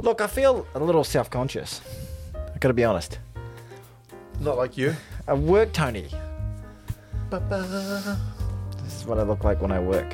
Look, I feel a little self-conscious. I gotta be honest. Not like you. I work, Tony. Ba-ba. This is what I look like when I work.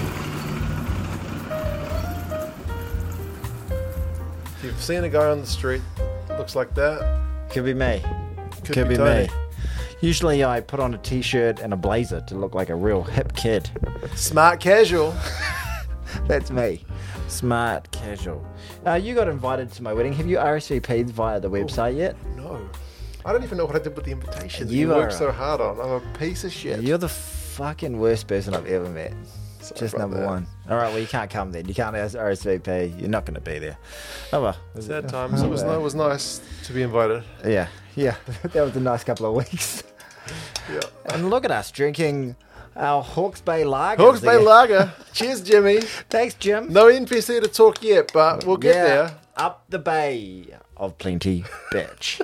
If you've seen a guy on the street that looks like that, Could be me. could be Tony. Usually I put on a t-shirt and a blazer to look like a real hip kid. Smart casual. That's me. Smart casual. You got invited to my wedding. Have you RSVP'd via the website yet? No. I don't even know what I did with the invitation that You you worked are- so hard on. I'm a piece of shit. You're the fucking worst person I've ever met. Sorry Just about number that. one. All right, well, you can't come then. You can't RSVP. You're not going to be there. Oh, well. Sad times. It was nice to be invited. Yeah. That was a nice couple of weeks. Yeah. And look at us drinking our Hawke's Bay Lager. Hawke's Bay Lager. Cheers, Jimmy. Thanks, Jim. No NPC to talk yet, but we'll get there. Up the bay of plenty, bitch.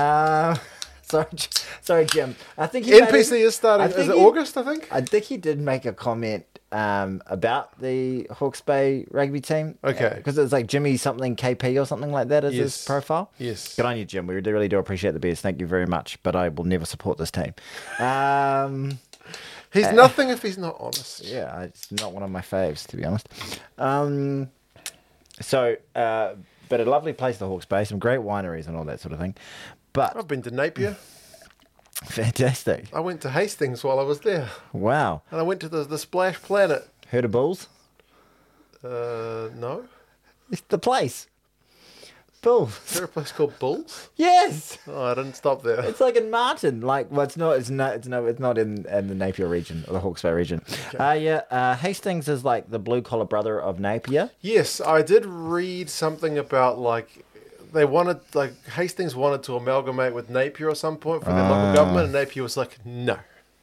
Sorry, Jim. I think he NPC is starting. I think Is it he- August, I think? I think he did make a comment about the Hawke's Bay rugby team. Okay. Because it's like Jimmy something KP or something like that as his Yes. profile. Yes. Good on you, Jim. We really do appreciate the beers. Thank you very much. But I will never support this team. He's nothing if he's not honest. Yeah, it's not one of my faves, to be honest. But a lovely place, the Hawke's Bay. Some great wineries and all that sort of thing. But I've been to Napier. fantastic. I went to Hastings while I was there. Wow. And I went to the Splash Planet. Heard of Bulls? No? It's the place. Bulls. Is there a place called Bulls? Yes. Oh, I didn't stop there. It's like in Martin. Like, well, it's not in the Napier region or the Hawke's Bay region. Hastings is like the blue collar brother of Napier. Yes, I did read something about Hastings wanted to amalgamate with Napier at some point for their local government, and Napier was like, no.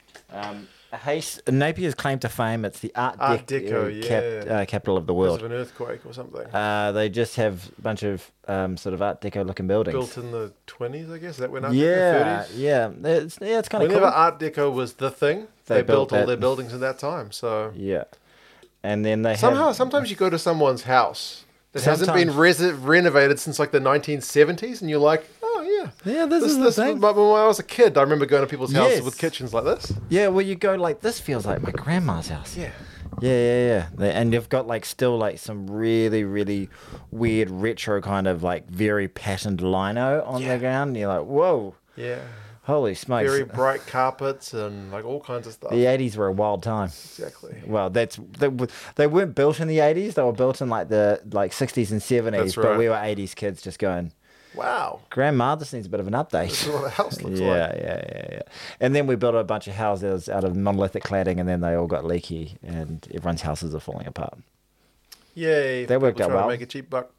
Napier's claim to fame, it's the Art Deco, capital of the Because world. of an earthquake or something. They just have a bunch of sort of Art Deco looking buildings. Built in the 20s, I guess. That went up Yeah, in the 30s. yeah. It's kind of Whenever cool. Art Deco was the thing, They they built built all that. their buildings in that time. So Yeah, and then they sometimes you go to someone's house that hasn't been Sometimes. renovated since like the 1970s, and you're like, oh yeah, Yeah, this is the thing. But when I was a kid, I remember going to people's houses Yes. with kitchens like this. Yeah, well, you go like, this feels like my grandma's house. Yeah. Yeah. And you've got like still like some really, really weird retro kind of like very patterned lino on the ground. And you're like, whoa, Yeah. holy smokes. Very bright carpets and like all kinds of stuff. The 80s were a wild time. Exactly. Well, they weren't built in the 80s. They were built in like the 60s and 70s. That's But right. we were 80s kids just going, Wow. Grandma, this needs a bit of an update. This is what a house looks like. Yeah. And then we built a bunch of houses out of monolithic cladding, and then they all got leaky, and everyone's houses are falling apart. Yay. They worked people out trying well. to make a cheap buck.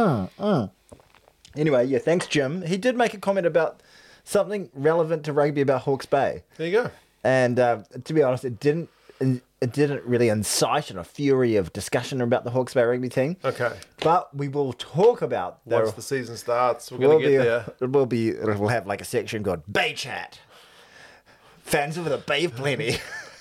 Anyway, yeah, thanks, Jim. He did make a comment about something relevant to rugby about Hawke's Bay, There you go. and to be honest, it didn't really incite a fury of discussion about the Hawke's Bay rugby team. Okay. But we will talk about Once the season starts, we're going to get there. We'll have like a section called Bay Chat. Fans of the Bay of Plenty.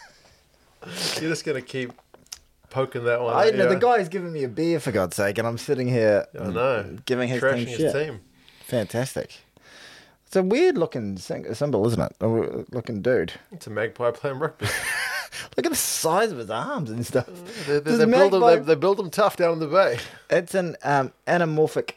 You're just going to keep poking that one. I at know you. the guy's giving me a beer for God's sake, and I'm sitting here I know. giving his Trashing team his shit. team. Fantastic. It's a weird looking symbol, isn't it? A looking dude. It's a magpie playing rugby. Look at the size of his arms and stuff. They Does build magpie- them, they build them tough down in the bay. It's an anamorphic.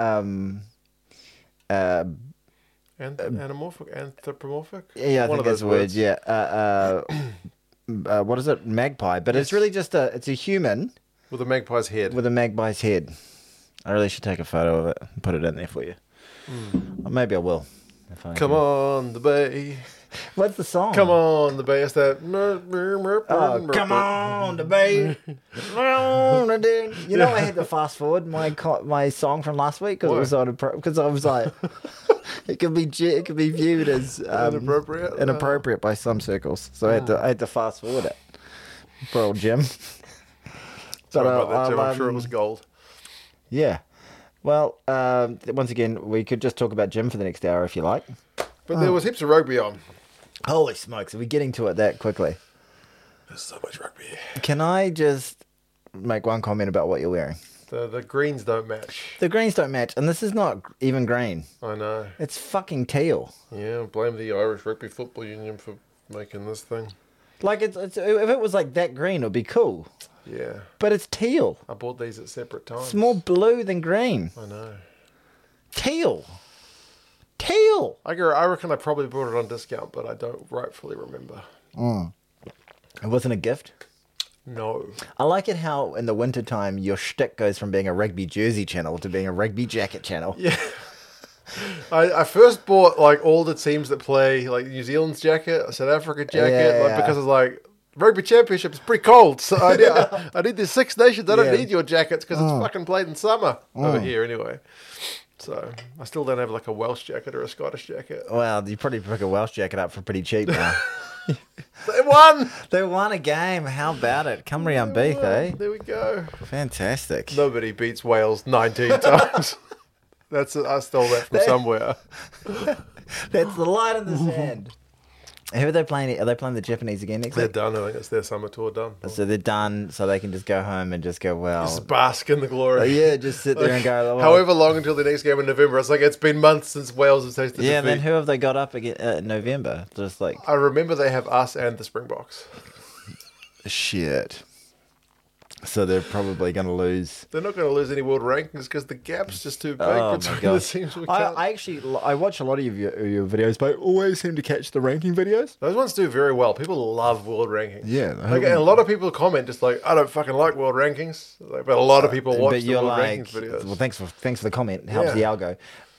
Anamorphic, anthropomorphic. Yeah, I One think of that's those the word. words. Yeah. What is it? Magpie. But it's really just it's a human With a magpie's head. with a magpie's head. I really should take a photo of it and put it in there for you. Or maybe I will. If I Come can. on, the bay. What's the song? Come on, the bay. It's that. Oh, come on, the bay. You know, I had to fast forward my song from last week because it was on because I was like, it could be viewed as Inappropriate? inappropriate by some circles. So I had to fast forward it. Poor old Jim. Sorry But, about that, Jim. I'm sure it um, was gold. Yeah. Well, once again, we could just talk about Jim for the next hour if you like. But there was heaps of rugby on. Holy smokes, are we getting to it that quickly? There's so much rugby. Can I just make one comment about what you're wearing? The greens don't match. The greens don't match, and this is not even green. I know. It's fucking teal. Yeah, blame the Irish Rugby Football Union for making this thing. Like it's if it was like that green, it'd be cool. Yeah. But it's teal. I bought these at separate times. It's more blue than green. I know. Teal. Teal. I reckon I probably bought it on discount, but I don't rightfully remember. It wasn't a gift. No. I like it how in the wintertime your shtick goes from being a rugby jersey channel to being a rugby jacket channel. Yeah. I first bought like all the teams that play like New Zealand's jacket, South Africa jacket, because it's like rugby championship is pretty cold. So I need the Six Nations. I don't need your jackets because it's fucking played in summer over here anyway. So I still don't have like a Welsh jacket or a Scottish jacket. Well, you probably pick a Welsh jacket up for pretty cheap now. They won! They won a game. How about it? Cymru unbeat, eh? There we go. Fantastic. Nobody beats Wales 19 times. I stole that from somewhere. That's the line in the sand. Who are they playing? Are they playing the Japanese again next They're week? done. I think it's their summer tour done. So they're done, so they can just go home and just go, well... Just bask in the glory. Yeah, just sit there and go... Well, however long until the next game in November. It's like, it's been months since Wales has tasted yeah, defeat. then who have they got up again in November? Just like... I remember they have us and the Springboks. Shit. So they're probably going to lose... They're not going to lose any world rankings because the gap's just too big Oh, my between God. the teams we can't. I watch a lot of your videos, but I always seem to catch the ranking videos. Those ones do very well. People love world rankings. Yeah. Like, and a lot of people comment just like, I don't fucking like world rankings. Like, but a lot of people watch the world rankings videos. Well, thanks for the comment. It helps the algo.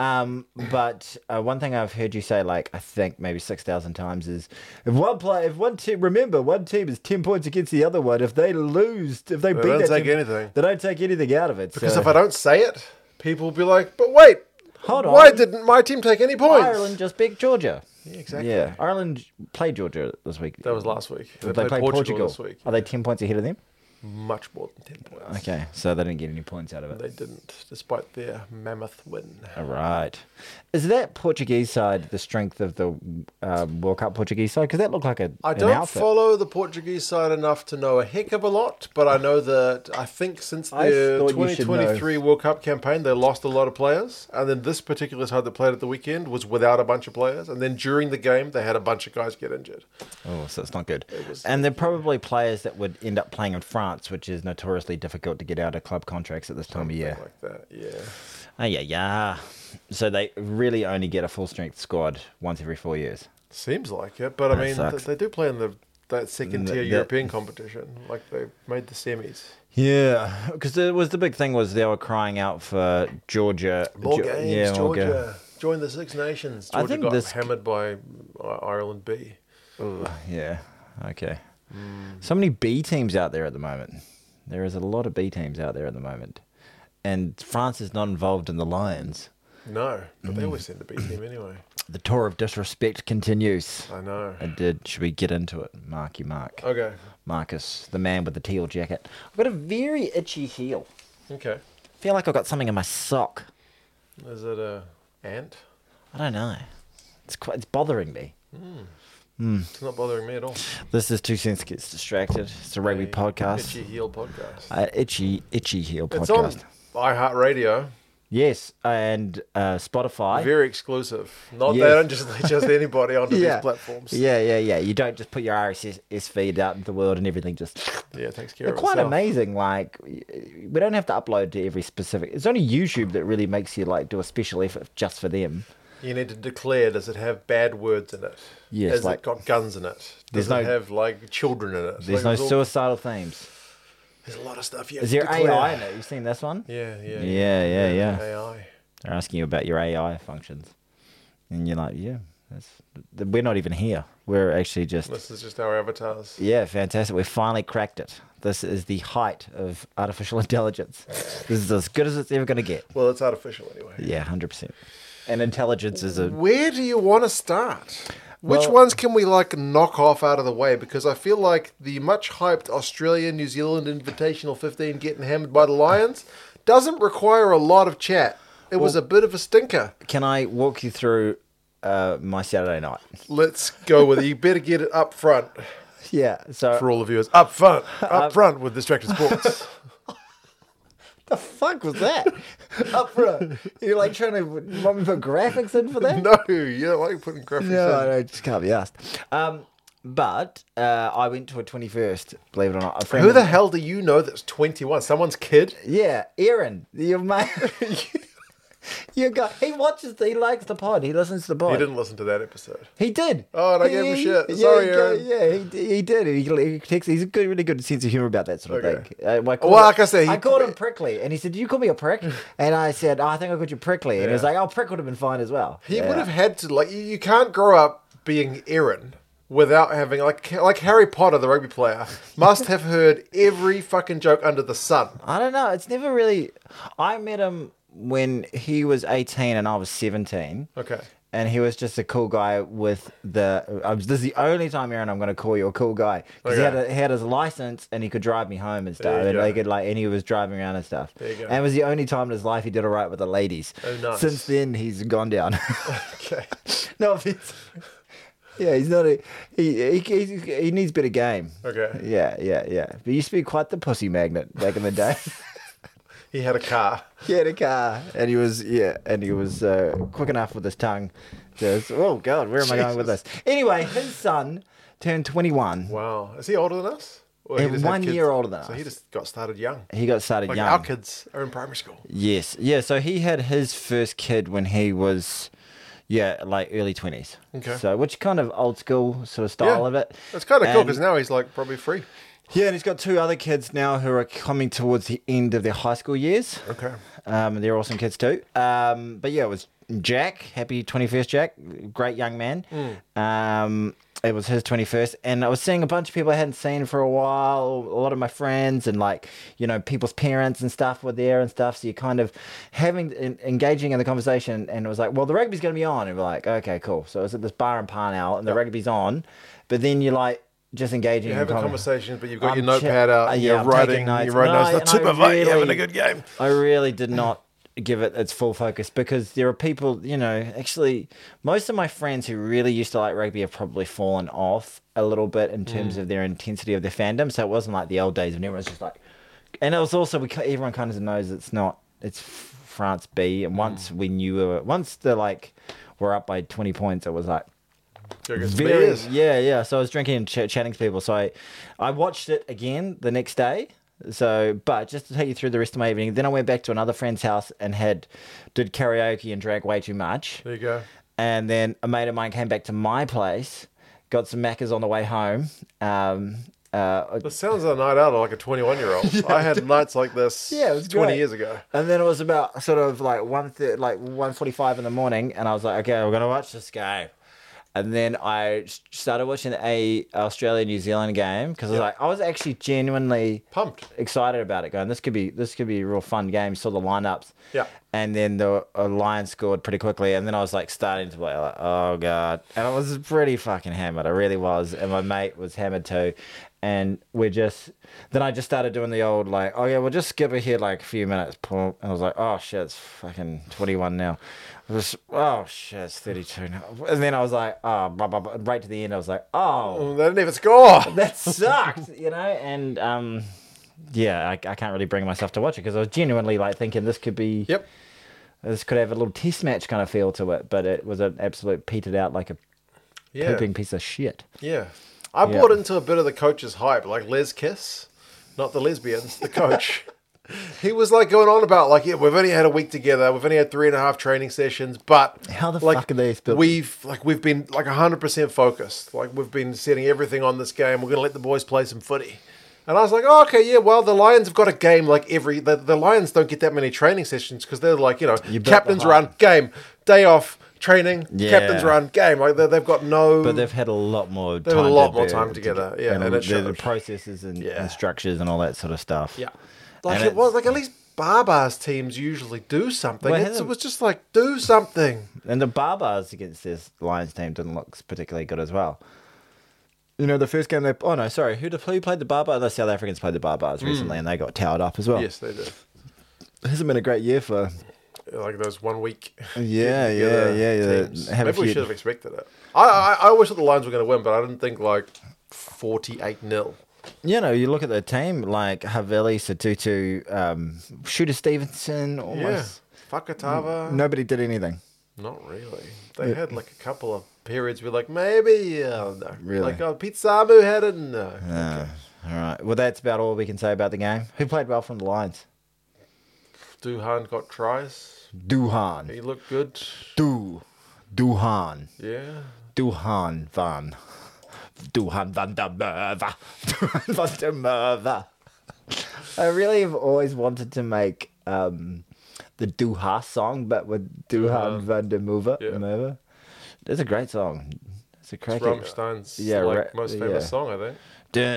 But one thing I've heard you say, like I think maybe 6,000 times, is if one team is 10 points against the other one. If they lose, if they beat don't that take team, anything. they don't take anything out of it. Because so, if I don't say it, people will be like, but wait, hold on, why didn't my team take any points? Ireland just beat Georgia. Yeah, exactly. Yeah, Ireland played Georgia this week. That was last week. They played Portugal this week. Are they 10 points ahead of them? Much more than 10 points. Okay, so they didn't get any points out of it. They didn't, despite their mammoth win. All right. Is that Portuguese side the strength of the World Cup Portuguese side? Because that looked like I an don't outfit. follow the Portuguese side enough to know a heck of a lot, but I know that I think since the thought you should 2023 World Cup campaign, they lost a lot of players. And then this particular side that played at the weekend was without a bunch of players. And then during the game, they had a bunch of guys get injured. Oh, so it's not good. And they're probably players that would end up playing in France, which is notoriously difficult to get out of club contracts at this time of year. Like that, yeah. Oh, yeah. So they really only get a full-strength squad once every 4 years. Seems like it, but I mean, sucks. they do play in that second-tier European competition. Like, they made the semis. Yeah, because the big thing was they were crying out for Georgia. More games, yeah, Georgia. Join the Six Nations. Georgia I think got hammered by Ireland B. Yeah, okay. So many B teams out there at the moment. There is a lot of B teams out there at the moment. And France is not involved in the Lions. No, but they always send the B team anyway. The tour of disrespect continues. I know. Should we get into it? Marky Mark. Okay. Marcus, the man with the teal jacket. I've got a very itchy heel. Okay. I feel like I've got something in my sock. Is it a ant? I don't know. It's bothering me. It's not bothering me at all. This is Two Cents Gets Distracted. It's a rugby podcast. Itchy heel podcast. Itchy heel podcast. It's on iHeartRadio. Yes, and Spotify. Very exclusive. Not Yes. they don't just let just anybody onto these platforms. Yeah. You don't just put your RSS feed out into the world and everything just... Yeah, it takes care They're of quite itself. amazing. Like, we don't have to upload to every specific... It's only YouTube that really makes you, like, do a special effort just for them. You need to declare, does it have bad words in it? Yes, Has like- it got guns in it? There's Does it no- have, like, children in it? There's Like, no suicidal themes. There's a lot of stuff you Is have there to declare. AI in it? You've seen this one? Yeah. Yeah. AI. They're asking you about your AI functions. And you're like, yeah, we're not even here. We're actually just... This is just our avatars. Yeah, fantastic. We finally cracked it. This is the height of artificial intelligence. This is as good as it's ever going to get. Well, it's artificial anyway. Yeah, 100%. And intelligence is a... Where do you want to start? Which Well- ones can we, like, knock off out of the way? Because I feel like the much-hyped Australia-New Zealand Invitational 15 getting hammered by the Lions doesn't require a lot of chat. It was a bit of a stinker. Can I walk you through my Saturday night? Let's go with it. You better get it up front Yeah, so... for all the viewers. Up front with Distracted Sports. The fuck was that? Up front. You're like trying to want me to put graphics in for that? No, you don't like putting graphics No, in. I just can't be asked. But I went to a 21st, believe it or not. A friend Who of the mine- hell do you know that's 21? Someone's kid? Yeah, Aaron, your mate. Your guy. He likes the pod. He listens to the pod. He didn't listen to that episode. He did. Oh, and I gave him shit. Yeah, Sorry, Aaron. Yeah, he did. He texted. He's a good, really good sense of humor about that sort of Okay. thing. Like I said, I called him prickly, and he said, "Did you call me a prick?" And I said, "Oh, I think I called you prickly." And he was like, "Oh, prick would have been fine as well." He would have had to, like, you can't grow up being Aaron without having, like Harry Potter, the rugby player, must have heard every fucking joke under the sun. I don't know. It's never really. I met him when he was 18 and I was 17. Okay. And he was just a cool guy with the. This is the only time, Aaron, I'm going to call you a cool guy because Okay. he had his license and he could drive me home and stuff, There you and go. and he was driving around and stuff. There you go. And it was the only time in his life he did all right with the ladies. Oh, nice. Since then, he's gone down. Okay. No offense. Yeah, he's not a. He needs better game. Okay. Yeah. But he used to be quite the pussy magnet back in the day. He had a car. He had a car, and he was quick enough with his tongue. Just, oh God, where am I going with this? Anyway, his son turned 21. Wow. Is he older than us? Or And he just had 1 kids? year older than So us. he just got started young. He got started Like young. our kids are in primary school. Yes, yeah. So he had his first kid when he was, like early 20s. Okay. So which kind of old school sort of style Yeah. of it. That's kind of cool And- because now he's like probably free. Yeah, and he's got two other kids now who are coming towards the end of their high school years. Okay. They're awesome kids too. But yeah, it was Jack. Happy 21st, Jack. Great young man. It was his 21st. And I was seeing a bunch of people I hadn't seen for a while. A lot of my friends and people's parents and stuff were there and stuff. So you're kind of engaging in the conversation. And it was like, well, the rugby's going to be on. And we're like, okay, cool. So it was at this bar in Parnell and the rugby's on. But then you're like, just engaging You're in having conversation. conversations, but you've got I'm your notepad out and you're I'm writing. taking notes. You're writing notes. And Not super, mate. You're having a good game. I really did not give it its full focus because there are people, actually, most of my friends who really used to like rugby have probably fallen off a little bit in terms of their intensity of their fandom. So it wasn't like the old days when everyone was just like, and it was also, everyone kind of knows it's France B. And once we're up by 20 points, it was like, yeah. So I was drinking and chatting to people. So I watched it again the next day. So, but just to take you through the rest of my evening, then I went back to another friend's house and did karaoke and drank way too much. There you go. And then a mate of mine came back to my place, got some Maccas on the way home. This sounds like a night out of like a 21-year-old. I had nights like this Yeah, it was 20 great. years ago. And then it was about sort of like 1:45 in the morning, and I was like, okay, we're gonna watch this game. And then I started watching a Australia-New Zealand game because I was actually genuinely Pumped. excited about it. Going, this could be a real fun game. Saw the lineups, Yeah. and then the Lions scored pretty quickly, and then I was like starting to play like, oh God, and I was pretty fucking hammered. I really was, and my mate was hammered too. And then I just started doing the old like, oh yeah, we'll just skip ahead like a few minutes. And I was like, oh shit, it's fucking 21 now. Oh shit, it's 32 now. And then I was like, oh, blah, blah, blah. Right to the end, I was like, oh, They didn't even score. that sucked, and yeah, I can't really bring myself to watch it because I was genuinely like thinking this could be, Yep. this could have a little test match kind of feel to it, but it was an absolute petered out like a Yeah. pooping piece of shit. Yeah. I bought into a bit of the coach's hype, like Les Kiss, not the lesbians, the coach. He was like going on about like, yeah, we've only had a week together, we've only had 3.5 training sessions, but How the like, fuck are they spelled? we've been like 100% focused. Like we've been setting everything on this game. We're gonna let the boys play some footy. And I was like, oh, okay, yeah, well, the Lions have got a game like the Lions don't get that many training sessions because they're like, built captain's the run, game, day off, training, Yeah. captain's run, game. Like they've got no. But they've had a lot more They've time. had a lot to more be- time together, yeah, and it the showed. processes and, Yeah. and structures and all that sort of stuff. Yeah. Like And it was like at least Barbar's teams usually do something. Well, It was just like do something. And the Barbars against this Lions team didn't look particularly good as well. The first game who played the Barbars? The South Africans played the Barbars recently, and they got towered up as well. Yes, they did. It hasn't been a great year for. Like those 1 week. Yeah. teams. Have a Maybe we few- should have expected it. I always thought the Lions were going to win, but I didn't think like 48-0. you know, you look at the team like Havili, Satutu, Shooter Stevenson, almost. Yeah. Fakatava. Nobody did anything. Not really. They had like a couple of periods where like maybe no. Really? Like Pete Samu had it. No. Okay. All right. Well, that's about all we can say about the game. Who played well from the Lions? Duhan got tries. Duhan. He looked good. Duhan. Yeah. Duhan van der Merwe. Duhan van der Merwe. I really have always wanted to make the Duha song, but with Duhan van der Merwe. It's a great song. It's a cracky. It's Rammstein's most famous song, I think.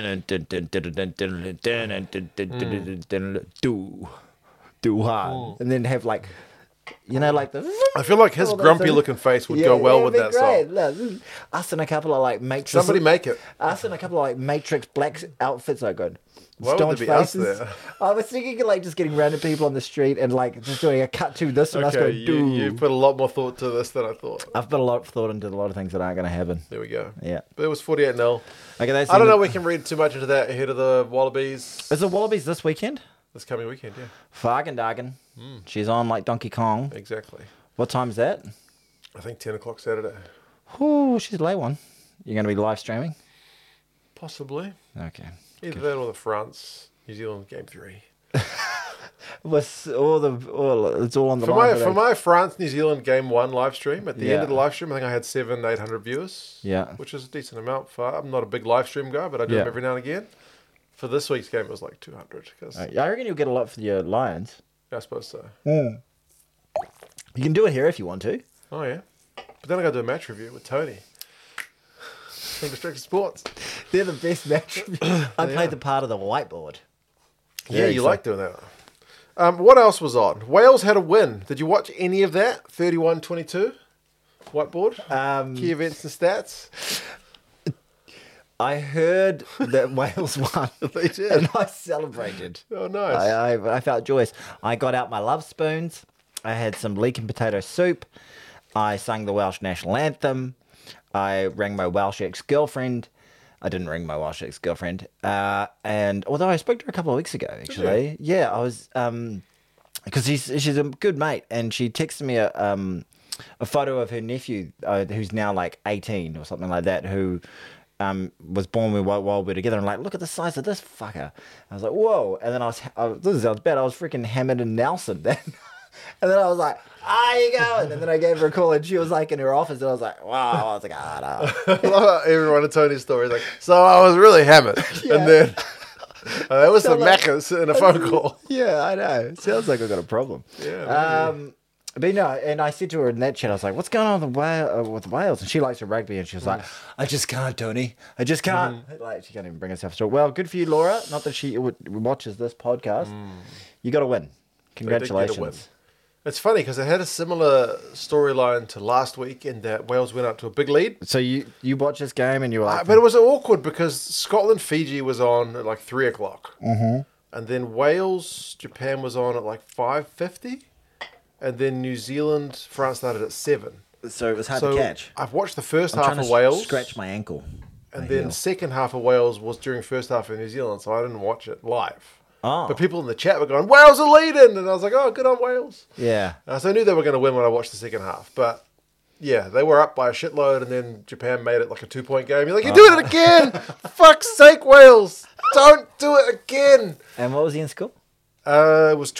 Duhan. And then have like, you know, like the... I feel like his grumpy looking face would go well with that song. Look, us and a couple of like Matrix... Somebody make it. Us and a couple of like Matrix black outfits are good. Why would there be us there? I was thinking like just getting random people on the street and like just doing a cut to this and us going, you put a lot more thought to this than I thought. I've put a lot of thought into a lot of things that aren't going to happen. There we go. Yeah. But it was 48-0. Okay, I don't know we can read too much into that ahead of the Wallabies. Is the Wallabies this weekend? This coming weekend, yeah. Fargan Dargan. She's on like Donkey Kong. Exactly. What time is that? I think 10 o'clock Saturday. Oh, she's a late one. You're going to be live streaming? Possibly. Okay. Either that or the France-New Zealand Game 3. It's all on the for line. For my France-New Zealand Game 1 live stream, at the end of the live stream, I think I had 700-800 viewers. Yeah. Which is a decent amount. I'm not a big live stream guy, but I do them every now and again. For this week's game, it was like 200. I reckon you'll get a lot for your Lions. Yeah, I suppose so. You can do it here if you want to. Oh, yeah. But then I got to do a match review with Tony from Distracted Sports. They're the best match review. I played the part of the whiteboard. Yeah, you like doing that. What else was on? Wales had a win. Did you watch any of that? 31-22 whiteboard? Key events and stats? I heard that Wales won. They did. And I celebrated. Oh, nice. I felt joyous. I got out my love spoons. I had some leek and potato soup. I sang the Welsh national anthem. I rang my Welsh ex-girlfriend. I didn't ring my Welsh ex-girlfriend. And although I spoke to her a couple of weeks ago, actually. Yeah, I was... Because she's a good mate. And she texted me a photo of her nephew, who's now like 18 or something like that, who... was born while we were together, and like, look at the size of this fucker. I was like, whoa. And then this sounds bad, I was freaking hammered in Nelson then. And then I was like, you going? And then I gave her a call, and she was like in her office, and I was like, wow. I was like, no. I love how everyone in Tony's story is like, so I was really hammered. Yeah. And then there was some Maccas in a phone call. Yeah, I know. It sounds like I've got a problem. Yeah. But no, and I said to her in that chat, I was like, what's going on with Wales? And she likes her rugby, and she was like, I just can't, Tony. I just can't. Like, she can't even bring herself to it. Well, good for you, Laura. Not that she watches this podcast. You got to win. Congratulations. It's funny because it had a similar storyline to last week in that Wales went up to a big lead. So you watched this game and you were like... but it was awkward because Scotland-Fiji was on at like 3 o'clock. And then Wales-Japan was on at like 5:50. And then New Zealand-France started at 7. So it was hard to catch. I've watched the first half of Wales. Scratch my ankle. And then second half of Wales was during first half of New Zealand, so I didn't watch it live. Oh. But people in the chat were going, Wales are leading! And I was like, oh, good on Wales. Yeah. So I knew they were going to win when I watched the second half. But yeah, they were up by a shitload, and then Japan made it like a 2-point game. You're like, you're doing it again! For fuck's sake, Wales! Don't do it again! And what was the end score? It was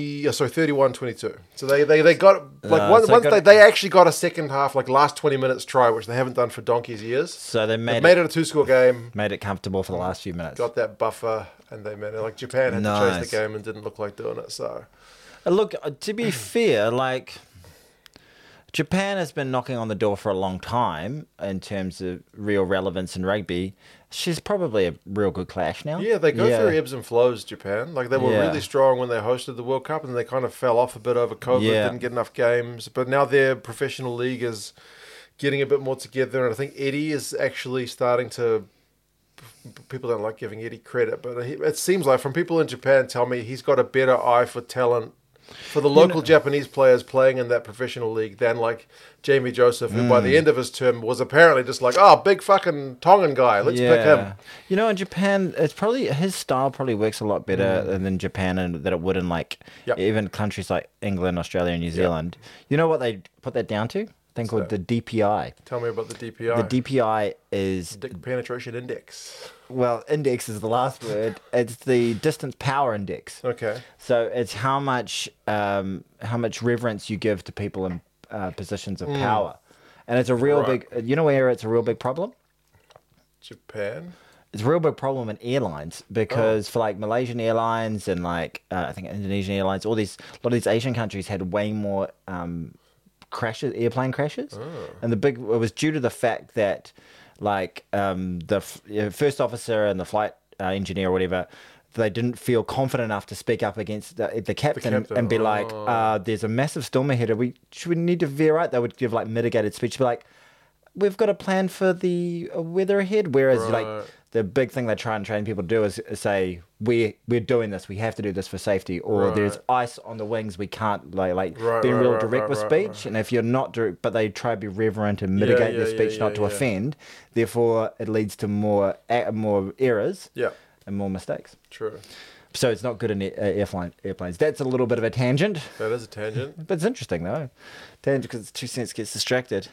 31-22. So they got like they actually got a second half, like last 20 minutes try, which they haven't done for donkey's years. So they made it a 2-score game. Made it comfortable for the last few minutes. Got that buffer, and they made it like Japan had to chase the game and didn't look like doing it. So look, to be fair, like Japan has been knocking on the door for a long time in terms of real relevance in rugby. She's probably a real good clash now. Yeah, they go through ebbs and flows, Japan. Like, they were really strong when they hosted the World Cup, and they kind of fell off a bit over COVID, didn't get enough games. But now their professional league is getting a bit more together, and I think Eddie is actually starting to... People don't like giving Eddie credit, but it seems like from people in Japan tell me he's got a better eye for talent for the local Japanese players playing in that professional league than like Jamie Joseph, who by the end of his term was apparently just like, oh, big fucking Tongan guy. Let's pick him. You know, in Japan, it's probably his style probably works a lot better than Japan and that it would in like even countries like England, Australia, and New Zealand. You know what they put that down to? Thing called the DPI. Tell me about the DPI. The DPI is Dick Penetration Index. Well, index is the last word. It's the distance power index. Okay. So it's how much reverence you give to people in positions of power, and it's a real big. You know where it's a real big problem? Japan. It's a real big problem in airlines because for like Malaysian Airlines and like I think Indonesian Airlines, a lot of these Asian countries had way more airplane crashes, and it was due to the fact that like the first officer and the flight engineer or whatever, they didn't feel confident enough to speak up against the captain and be like, there's a massive storm ahead, should we need to veer right? They would give like mitigated speech, be like, we've got a plan for the weather ahead, whereas like the big thing they try and train people to do is say, we're doing this, we have to do this for safety, or there's ice on the wings, we can't be real direct with speech. And if you're not direct, but they try to be reverent and mitigate their speech not to offend, therefore it leads to more errors and more mistakes. True. So it's not good in airplanes. That's a little bit of a tangent. That is a tangent. But it's interesting though. Tangent because 2 cents gets distracted.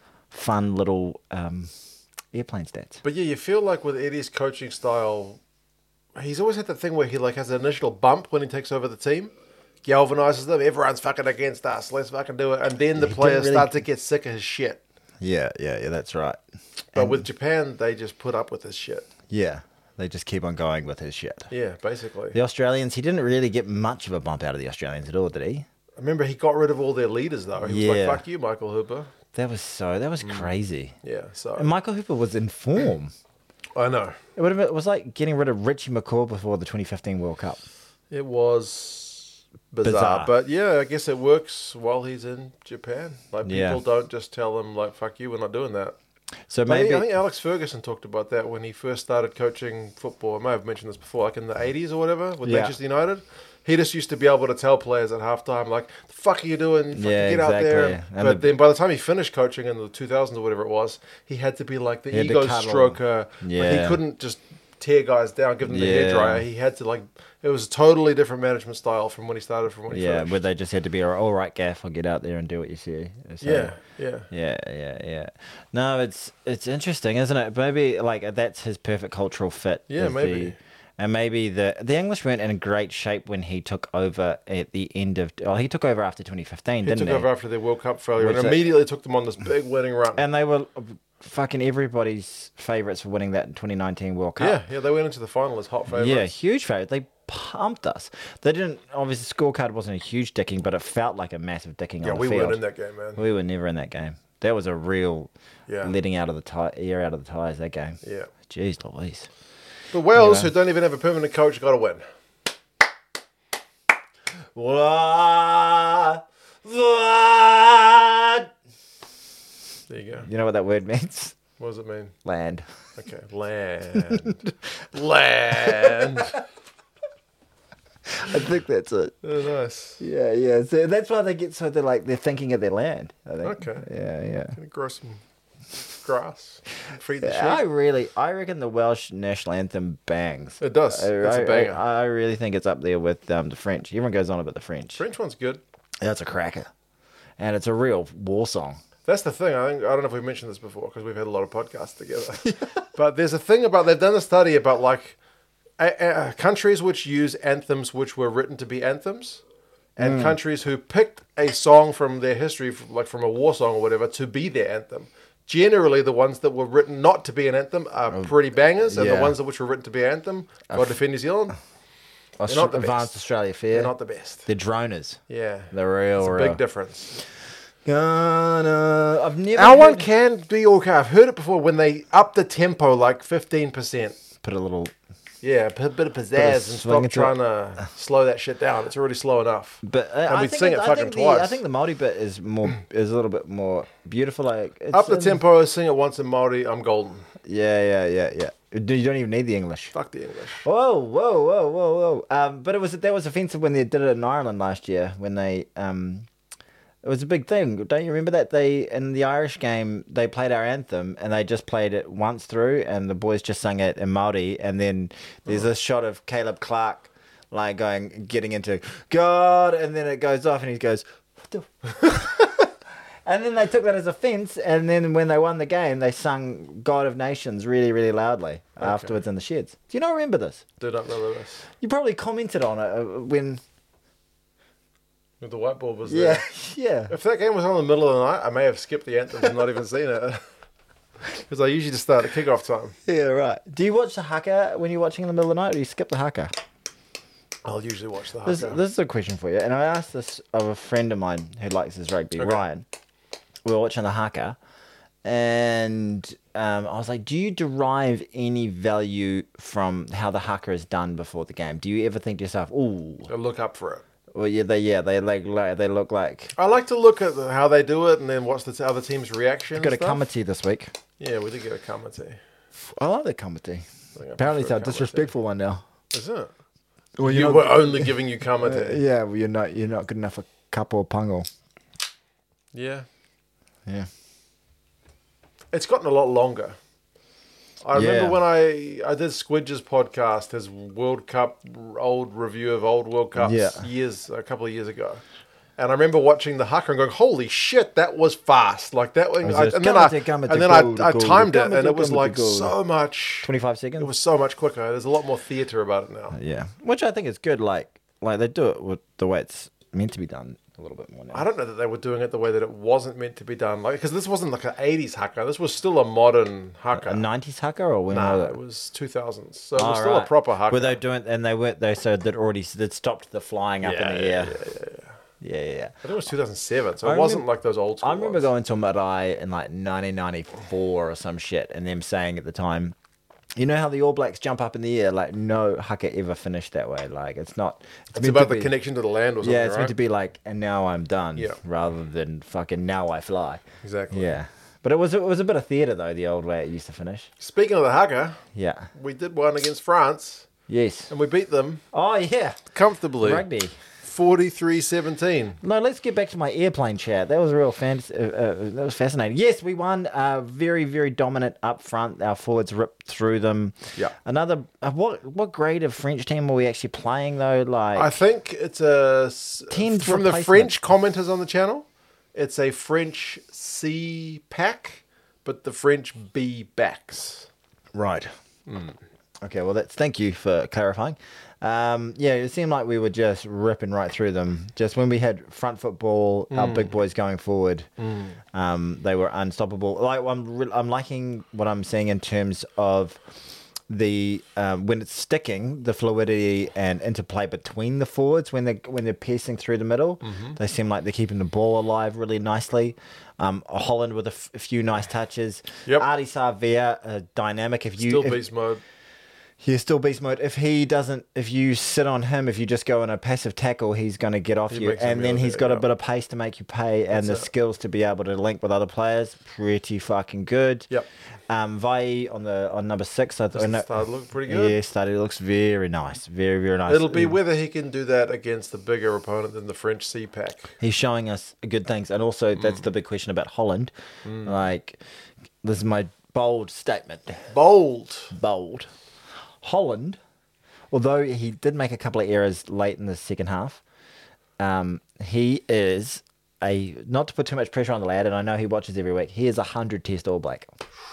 Fun little airplane stats. But yeah, you feel like with Eddie's coaching style, he's always had that thing where he like has an initial bump when he takes over the team, galvanizes them. Everyone's fucking against us. Let's fucking do it. And then the players start to get sick of his shit. Yeah, that's right. But with Japan, they just put up with his shit. Yeah, they just keep on going with his shit. Yeah, basically. The Australians, he didn't really get much of a bump out of the Australians at all, did he? I remember he got rid of all their leaders though. He was like, "Fuck you, Michael Hooper." That was crazy. Yeah, so and Michael Hooper was in form. I know. It was like getting rid of Richie McCaw before the 2015 World Cup. It was bizarre. But yeah, I guess it works while he's in Japan. Like people don't just tell him like, "Fuck you, we're not doing that." So maybe I think Alex Ferguson talked about that when he first started coaching football. I may have mentioned this before, like in the 80s or whatever with Manchester United. He just used to be able to tell players at halftime, like, the fuck are you doing? Fucking get out there. But then by the time he finished coaching in the 2000s or whatever it was, he had to be like the ego stroker. Yeah. Like, he couldn't just tear guys down, give them the hairdryer. He had to like, it was a totally different management style from when he started, from when he finished. Where they just had to be, all right, Gaff, I'll get out there and do what you see. So, yeah. No, it's interesting, isn't it? Maybe like that's his perfect cultural fit. Yeah, maybe. And maybe the English weren't in great shape when he took over at the end of... Oh, he took over after 2015, didn't he? He took over after their World Cup failure and immediately took them on this big winning run. And they were fucking everybody's favourites for winning that 2019 World Cup. Yeah, they went into the final as hot favourites. Yeah, huge favourites. They pumped us. They didn't... Obviously, the scorecard wasn't a huge dicking, but it felt like a massive dicking on the field. Yeah, we weren't in that game, man. We were never in that game. That was a real letting out of the air out of the tyres, that game. Yeah. Jeez Louise. But Wales, who don't even have a permanent coach, got to win. What? There you go. You know what that word means? What does it mean? Land. Okay, land. Land. I think that's it. Oh, nice. Yeah. So that's why they get they're thinking of their land, I think. Okay. Yeah. Gonna grow some grass. Feed the sheep. I reckon the Welsh national anthem bangs. It does. It's a banger. I really think it's up there with the French. Everyone goes on about the French. French one's good. That's a cracker. And it's a real war song. That's the thing. I don't know if we've mentioned this before because we've had a lot of podcasts together. But there's a thing about, they've done a study about like countries which use anthems which were written to be anthems, and countries who picked a song from their history, like from a war song or whatever, to be their anthem. Generally, the ones that were written not to be an anthem are pretty bangers, and the ones which were written to be an anthem, God Defend New Zealand, they're not the Advanced best. Australia Fair. They're not the best. They're droners. Yeah. They're real. It's a big difference. I've never. Our one can be okay. I've heard it before when they up the tempo like 15%. Put a little. Yeah, a bit of pizzazz and stop trying to slow that shit down. It's already slow enough. But and we'd sing it fucking twice. I think the Māori bit is a little bit more beautiful. Like up the tempo, sing it once in Māori. I'm golden. Yeah. You don't even need the English. Fuck the English. Whoa. But that was offensive when they did it in Ireland last year when they it was a big thing. Don't you remember that in the Irish game they played our anthem and they just played it once through and the boys just sang it in Māori and then there's a shot of Caleb Clark like getting into God and then it goes off and he goes what the and then they took that as offence and then when they won the game they sung God of Nations really, really loudly afterwards in the sheds. Do you not remember this? Do not remember this. You probably commented on it when the whiteboard was there. Yeah. If that game was on in the middle of the night, I may have skipped the anthem and not even seen it. Because I usually just start at kickoff time. Yeah, right. Do you watch the haka when you're watching in the middle of the night or do you skip the haka? I'll usually watch the haka. This is a question for you. And I asked this of a friend of mine who likes his rugby, Ryan. We were watching the haka. And I was like, do you derive any value from how the haka is done before the game? Do you ever think to yourself, ooh. I look up for it. Well, they look like. I like to look at how they do it and then watch the other team's reaction. Got a comity this week. Yeah, we did get a comity. I like the comity. Apparently, it's a disrespectful one now. Is it? Well, you were only giving you comity. Yeah, well, you're not good enough for cup or pungle. Yeah. Yeah. It's gotten a lot longer. I remember when I did Squidge's podcast, his World Cup old review of old World Cups a couple of years ago, and I remember watching the haka and going, "Holy shit, that was fast!" Like that. And then I timed it, and it was like so much. 25 seconds. It was so much quicker. There's a lot more theatre about it now. Yeah, which I think is good. Like they do it with the way it's meant to be done. A little bit more now. I don't know that they were doing it the way that it wasn't meant to be done. Like, because this wasn't like an 80s haka. This was still a modern haka. A 90s haka or when was it? It was 2000s. So it was still a proper haka. Were they doing and they said that stopped the flying up in the air. Yeah. I think it was 2007, so it wasn't like those old school I remember going to Marae in like 1994 or some shit and them saying at the time, you know how the All Blacks jump up in the air? Like, no haka ever finished that way. Like, it's not... It's about the connection to the land or something, yeah, it's meant to be like, and now I'm done, rather than fucking now I fly. Exactly. Yeah. But it was a bit of theatre, though, the old way it used to finish. Speaking of the haka, we did one against France. Yes. And we beat them. Oh, yeah. Comfortably. Rugby. 43-17. No, let's get back to my airplane chat. That was real that was fascinating. Yes, we won. Very, very dominant up front. Our forwards ripped through them. Yeah. Another. What grade of French team are we actually playing though? Like I think it's from the French commenters on the channel. It's a French C pack, but the French B backs. Right. Okay. Well, thank you for clarifying. It seemed like we were just ripping right through them. Just when we had front football, our big boys going forward, they were unstoppable. Like I'm liking what I'm seeing in terms of the when it's sticking, the fluidity and interplay between the forwards when they're piercing through the middle. They seem like they're keeping the ball alive really nicely. Holland with a few nice touches. Yep. Artie Savea, dynamic. Still beast mode. He's still beast mode. If you sit on him, if you just go in a passive tackle, he's going to get off you. And then he's got a bit of pace to make you pay and the skills to be able to link with other players. Pretty fucking good. Yep. Vai on number 6. Started looking pretty good. Yeah, looks very nice. Very, very nice. It'll be whether he can do that against the bigger opponent than the French C-Pack. He's showing us good things. And also, that's the big question about Holland. Like, this is my bold statement. Bold. Holland, although he did make a couple of errors late in the second half, he is not to put too much pressure on the lad, and I know he watches every week, he is 100 Test All Black.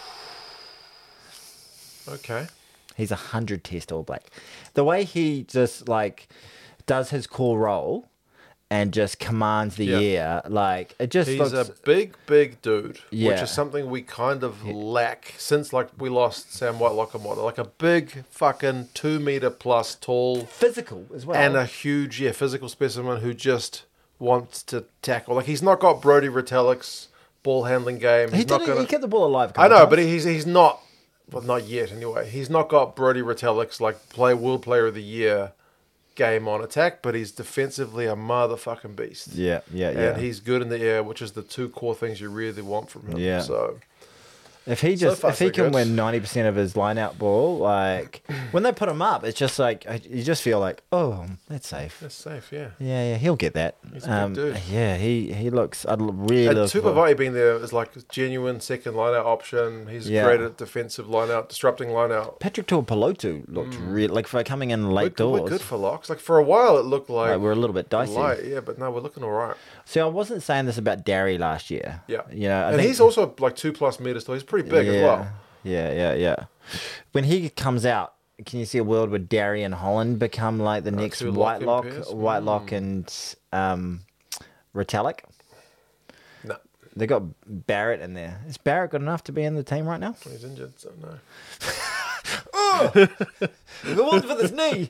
Okay. He's 100 Test All Black. The way he just does his core role and just commands the air, it just he's a big dude, yeah. which is something we kind of lack since we lost Sam White-Lockwood. Like a big fucking 2 meter plus tall, physical as well, and a huge physical specimen who just wants to tackle. Like he's not got Brodie Retallick's ball handling game. He kept the ball alive. I know, but he's not. Well, not yet anyway. He's not got Brodie Retallick's World Player of the Year game on attack, but he's defensively a motherfucking beast. Yeah. And he's good in the air, which is the two core things you really want from him. Yeah. So If he can win 90% of his line-out ball, like when they put him up, it's just like you just feel like, oh, that's safe. That's safe, yeah. Yeah, he'll get that. He's a big dude. Yeah, he looks. I'd really. And Tupavai being there is like a genuine second line-out option. He's great at defensive line-out, disrupting line-out. Patrick Tuipulotu looked really like for coming in late doors. We're good for locks. Like for a while, it looked like we're a little bit dicey. Yeah, but no, we're looking all right. See, I wasn't saying this about Darry last year. Yeah, I think he's also like 2+ meters tall. He's pretty big as well. Yeah. When he comes out, can you see a world where Darry and Holland become like the next Whitelock and Retallick? No. They got Barrett in there. Is Barrett good enough to be in the team right now? He's injured, so no. The one for this knee.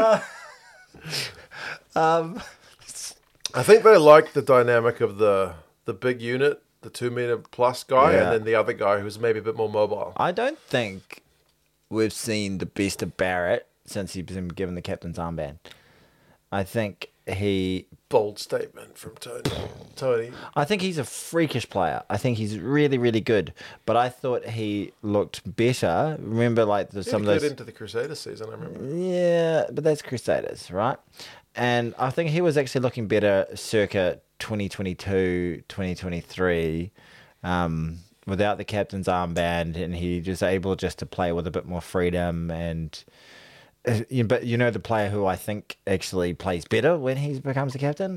I think they like the dynamic of the big unit, the 2 meter plus guy, and then the other guy who's maybe a bit more mobile. I don't think we've seen the best of Barrett since he's been given the captain's armband. I think Bold statement from Tony. I think he's a freakish player. I think he's really, really good. But I thought he looked better. Remember, like some of those into the Crusaders season. I remember. Yeah, but that's Crusaders, right? And I think he was actually looking better circa 2022, 2023, without the captain's armband, and he just able just to play with a bit more freedom. And but the player who I think actually plays better when he becomes the captain,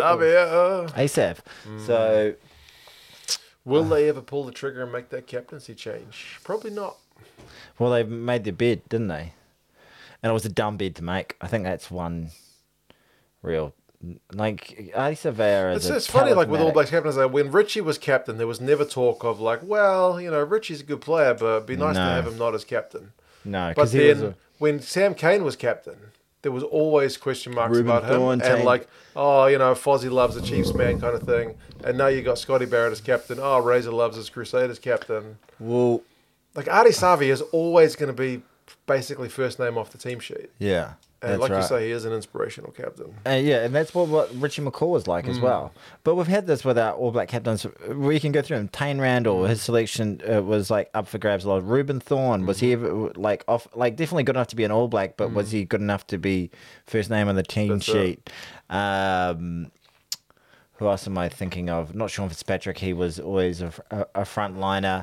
Asaph. So, will they ever pull the trigger and make that captaincy change? Probably not. Well, they made their bid, didn't they? And it was a dumb bid to make. I think that's one real. Like Asa Vera it's funny, like with All Blacks captains, when Richie was captain, there was never talk of like, well, Richie's a good player, but it'd be nice to have him not as captain. No, but then when Sam Cane was captain, there was always question marks about him, and like, Fozzie loves the Chiefs man kind of thing, and now you got Scotty Barrett as captain. Oh, Razor loves his Crusaders captain. Well, like Ardie Savea is always going to be basically first name off the team sheet. Yeah. And like you say, he is an inspirational captain. And that's what Richie McCaw was like as well. But we've had this with our All Black captains. We can go through him. Tane Randall, his selection was like up for grabs a lot. Reuben Thorne, was he ever definitely good enough to be an All Black, but was he good enough to be first name on the team sheet? Who else am I thinking of? Not Sean Fitzpatrick. He was always a front liner.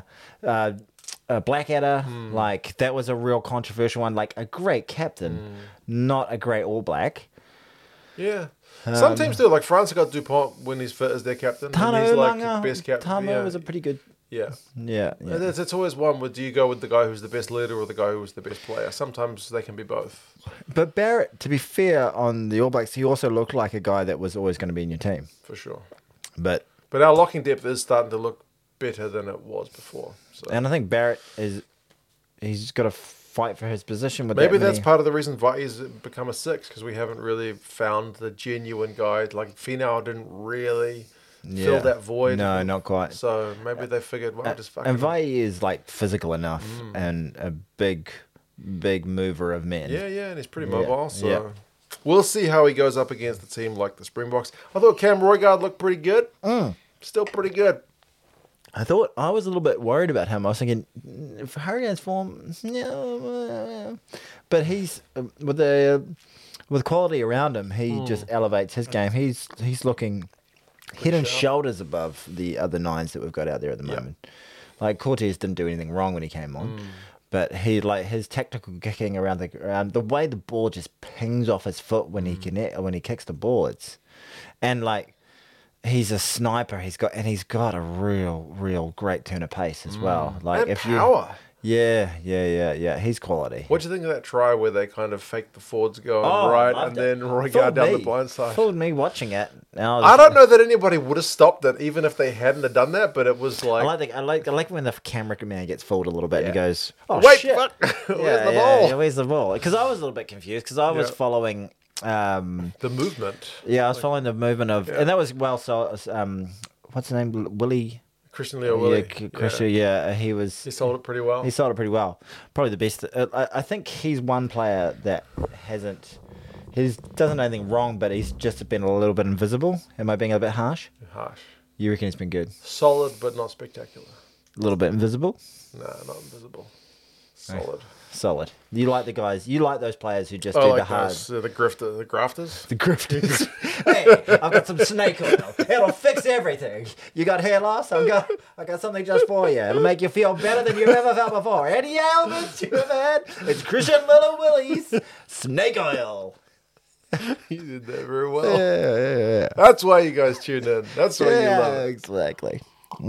Blackadder, like that was a real controversial one. Like a great captain, not a great All Black. Yeah, some teams do. Like France got Dupont when he's fit as their captain. Tano he's like Langa, best captain. Tano was a pretty good. Yeah. It's always one. Do you go with the guy who's the best leader or the guy who's the best player? Sometimes they can be both. But Barrett, to be fair, on the All Blacks, he also looked like a guy that was always going to be in your team for sure. But our locking depth is starting to look better than it was before. So. And I think Barrett he's got to fight for his position with maybe that's part of the reason Vai's become a 6, because we haven't really found the genuine guy. Like Finau didn't really fill that void. No, not quite. So maybe they figured, well, just fucking. And Vai is like physical enough and a big mover of men. Yeah, and he's pretty mobile. So we'll see how he goes up against a team like the Springboks. I thought Cam Roigard looked pretty good. Still pretty good. I was a little bit worried about him. I was thinking, if Hurricanes form, but he's with quality around him, he just elevates his game. He's looking head and shoulders above the other 9s that we've got out there at the moment. Like Cortez didn't do anything wrong when he came on, but he his tactical kicking around the way the ball just pings off his foot when he kicks the ball. He's a sniper. He's got a real great turn of pace as well. Like and power. Yeah. He's quality. What do you think of that try where they kind of faked the forwards going right and then Roigard down the blind side? Fooled me watching it. I don't know that anybody would have stopped it even if they hadn't have done that, but it was like I like when the camera man gets fooled a little bit and he goes, "Oh wait, shit. Fuck. Where's the ball? Where's the ball?" Because I was a little bit confused because I was following the movement. Yeah, I was following the movement of, and that was what's the name? Willie. Christian Leo Willie. Christian, he sold it pretty well. He sold it pretty well. Probably the best. I think he's one player that doesn't do anything wrong, but he's just been a little bit invisible. Am I being a bit harsh? Harsh. You reckon he's been good? Solid, but not spectacular. A little bit invisible. No, not invisible. Solid. Solid. You like the guys. You like those players who just do the hard. The grafters. The grifters. Hey, I've got some snake oil. It'll fix everything. You got hair loss? I got something just for you. It'll make you feel better than you've ever felt before. Any ailments you've ever had? It's Christian Little Willie's snake oil. You did that very well. Yeah. That's why you guys tuned in. That's why you love it. Exactly.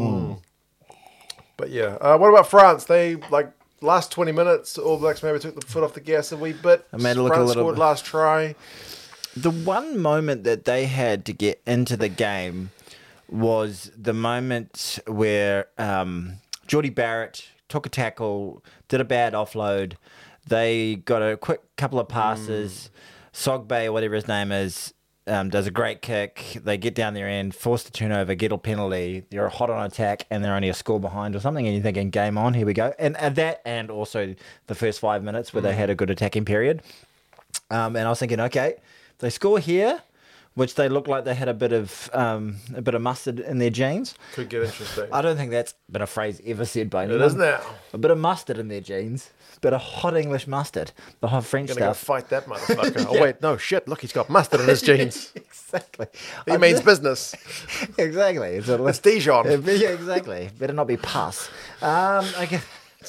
But yeah, what about France? They last 20 minutes. All Blacks maybe took the foot off the gas a wee bit. I made it look France a little scored bit. last try. The one moment that they had to get into the game was the moment where Geordie Barrett took a tackle, did a bad offload. They got a quick couple of passes. Sogbay, or whatever his name is, does a great kick. They get down their end, force the turnover, get a penalty. They're hot on attack, and they're only a score behind or something. And you're thinking, game on, here we go. And that, and also the first 5 minutes where they had a good attacking period. And I was thinking, okay, if they score here, which they look like they had a bit of mustard in their jeans. Could get interesting. I don't think that's been a phrase ever said by anyone. It is now. A bit of mustard in their jeans. Bit of hot English mustard. The hot French Gonna go stuff. fight that motherfucker. Oh wait, no shit. Look, he's got mustard in his jeans. Exactly. He means business. Exactly. It's Dijon. Yeah, exactly. Better not be pus. Okay.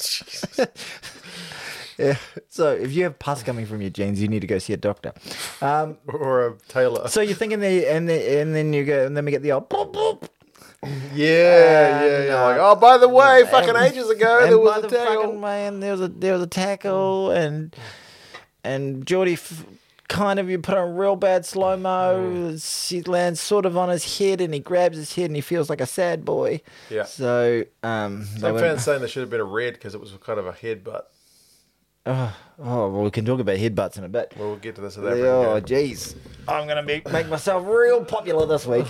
Yeah. So if you have pus coming from your jeans, you need to go see a doctor. Or a tailor. So you're thinking and then you go, and then we get the old boop, boop. Yeah. Like, oh, by the way, fucking ages ago there was a tackle. There was a tackle, and Geordie kind of, you put on real bad slow mo. He lands sort of on his head, and he grabs his head, and he feels like a sad boy. Yeah. So some fans saying there should have been a red because it was kind of a headbutt. Oh, well, we can talk about headbutts in a bit. Well, we'll get to this. At Oh, jeez. I'm going to make myself real popular this week.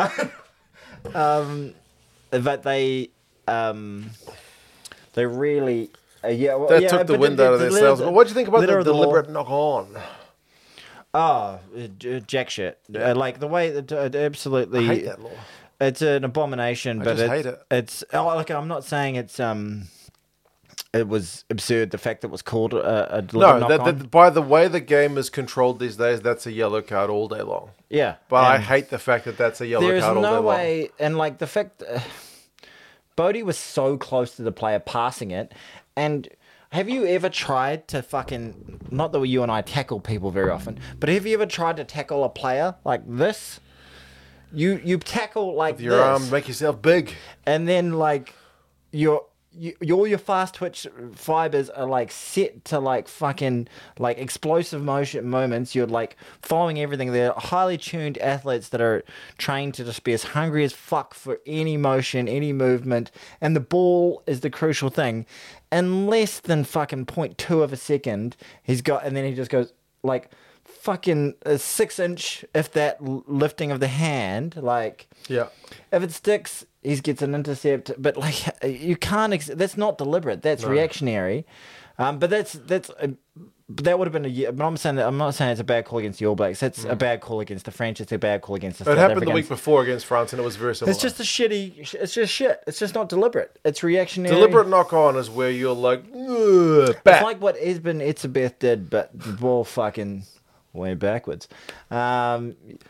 But they really... took the wind out of their sails. But what do you think about the deliberate knock-on? Oh, jack shit. Like the way that absolutely... I hate that law. It's an abomination, I just hate it. It's... Oh, look, I'm not saying it's... It was absurd, the fact that it was called a deliberate knock-on. By the way the game is controlled these days, that's a yellow card all day long. Yeah. But I hate the fact that that's a yellow card all day long. There's no way... And, like, the fact... Bodie was so close to the player passing it, and... Have you ever tried to fucking... Not that you and I tackle people very often, but have you ever tried to tackle a player like this? You tackle like with your this, arm, make yourself big. and then, like, all your fast twitch fibers are like set to like fucking like explosive motion moments. You're like following everything. They're highly tuned athletes that are trained to just be as hungry as fuck for any motion, any movement, and the ball is the crucial thing. In less than fucking 0.2 of a second, he's got, and then he just goes like fucking a 6-inch, if that, lifting of the hand. Like, Yeah. if it sticks, he gets an intercept. But like, you can't. That's not deliberate. That's reactionary. But that would have been a. But I'm not saying it's a bad call against the All Blacks. That's a bad call against the French. It's a bad call against the South It happened the Africans. week before against France, and it was very similar. It's just a shitty. It's just shit. It's just not deliberate. It's reactionary. Deliberate knock-on is where you're like, It's back. like what Esben Etzebeth did, but the ball fucking went backwards. Yeah,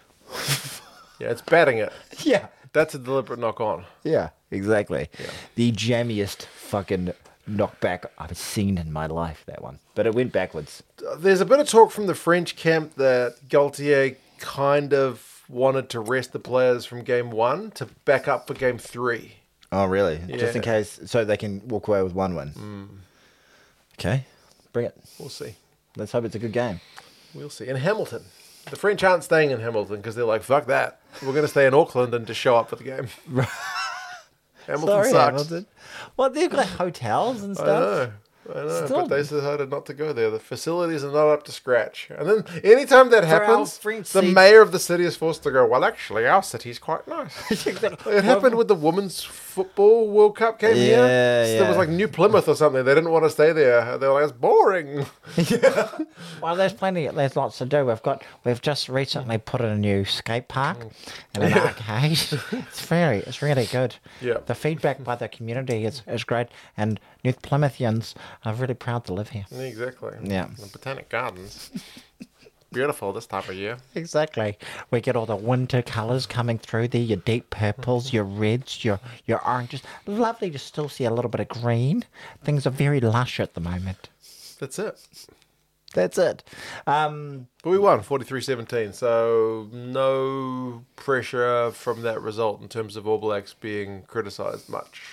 it's batting it. Yeah. That's a deliberate knock-on. Yeah, exactly. Yeah. The jammiest fucking knockback I've seen in my life, that one. But it went backwards. There's a bit of talk from the French camp that Galtier kind of wanted to rest the players from game 1 to back up for game 3. Oh, really? Yeah. Just in case, so they can walk away with 1-1. Okay, bring it. We'll see. Let's hope it's a good game. We'll see. In Hamilton. The French aren't staying in Hamilton because they're like, fuck that. We're going to stay in Auckland and just show up for the game. Hamilton sucks. Hamilton. Well, they've got hotels and I stuff. know. I know, but they decided not to go there. The facilities are not up to scratch. And then anytime that happens, the mayor of the city is forced to go, well, actually, our city's quite nice. It happened with the Women's Football World Cup came here. So there was like New Plymouth or something. They didn't want to stay there. They were like, it's boring. Well, there's lots to do. We've just recently put in a new skate park and an arcade. It's really good. Yeah. The feedback by the community is great, and New Plymouthians are really proud to live here. Exactly. Yeah. The Botanic Gardens. Beautiful this time of year. Exactly. We get all the winter colours coming through there, your deep purples, your reds, your oranges. Lovely to still see a little bit of green. Things are very lush at the moment. That's it. But we won 43-17, so no pressure from that result in terms of All Blacks being criticised much.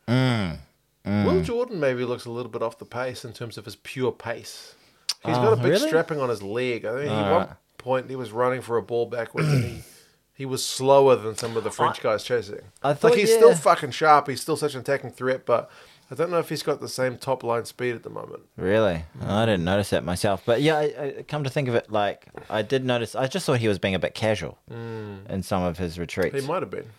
Will Jordan maybe looks a little bit off the pace in terms of his pure pace. He's got a big strapping on his leg. I think at one point he was running for a ball backwards and he was slower than some of the French guys chasing. I thought, he's still fucking sharp. He's still such an attacking threat, but I don't know if he's got the same top line speed at the moment. Really? I didn't notice that myself. But yeah, I come to think of it, like, I did notice, I just thought he was being a bit casual in some of his retreats. He might have been.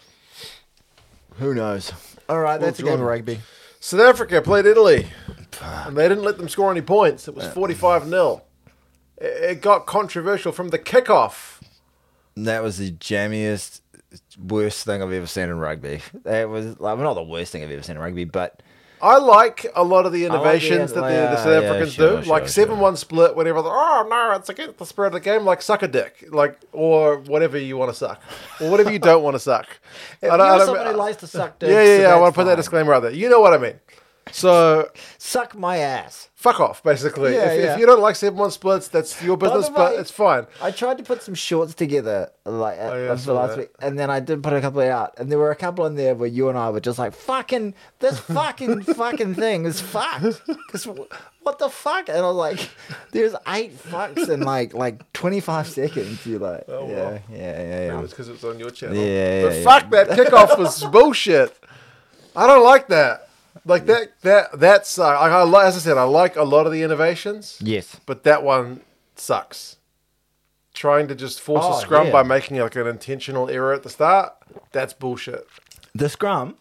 Who knows? All right, that's a game of rugby. South Africa played Italy, and they didn't let them score any points. It was 45-0. It got controversial from the kickoff. That was the jammiest, worst thing I've ever seen in rugby. It was like, well, not the worst thing I've ever seen in rugby, but I like a lot of the innovations that the South Africans do. Like 7-1 split, whenever oh no, it's against the spirit of the game. Like suck a dick, like or whatever you want to suck, or whatever you don't want to suck. If you're somebody who likes to suck dicks, I want to put that disclaimer out there. You know what I mean. So suck my ass. Fuck off, basically. If you don't like 7-1 splits, that's your business, but it's fine. I tried to put some shorts together like for last week, and then I did put a couple out, and there were a couple in there where you and I were just like, fucking, this fucking thing is fucked. Because what the fuck? And I was like, there's 8 fucks in like 25 seconds. You're like, yeah. It was because it was on your channel. But fuck, that kickoff was bullshit. I don't like that. Like that's as I said, I like a lot of the innovations. Yes, but that one sucks. Trying to just force a scrum by making like an intentional error at the start, that's bullshit. The scrum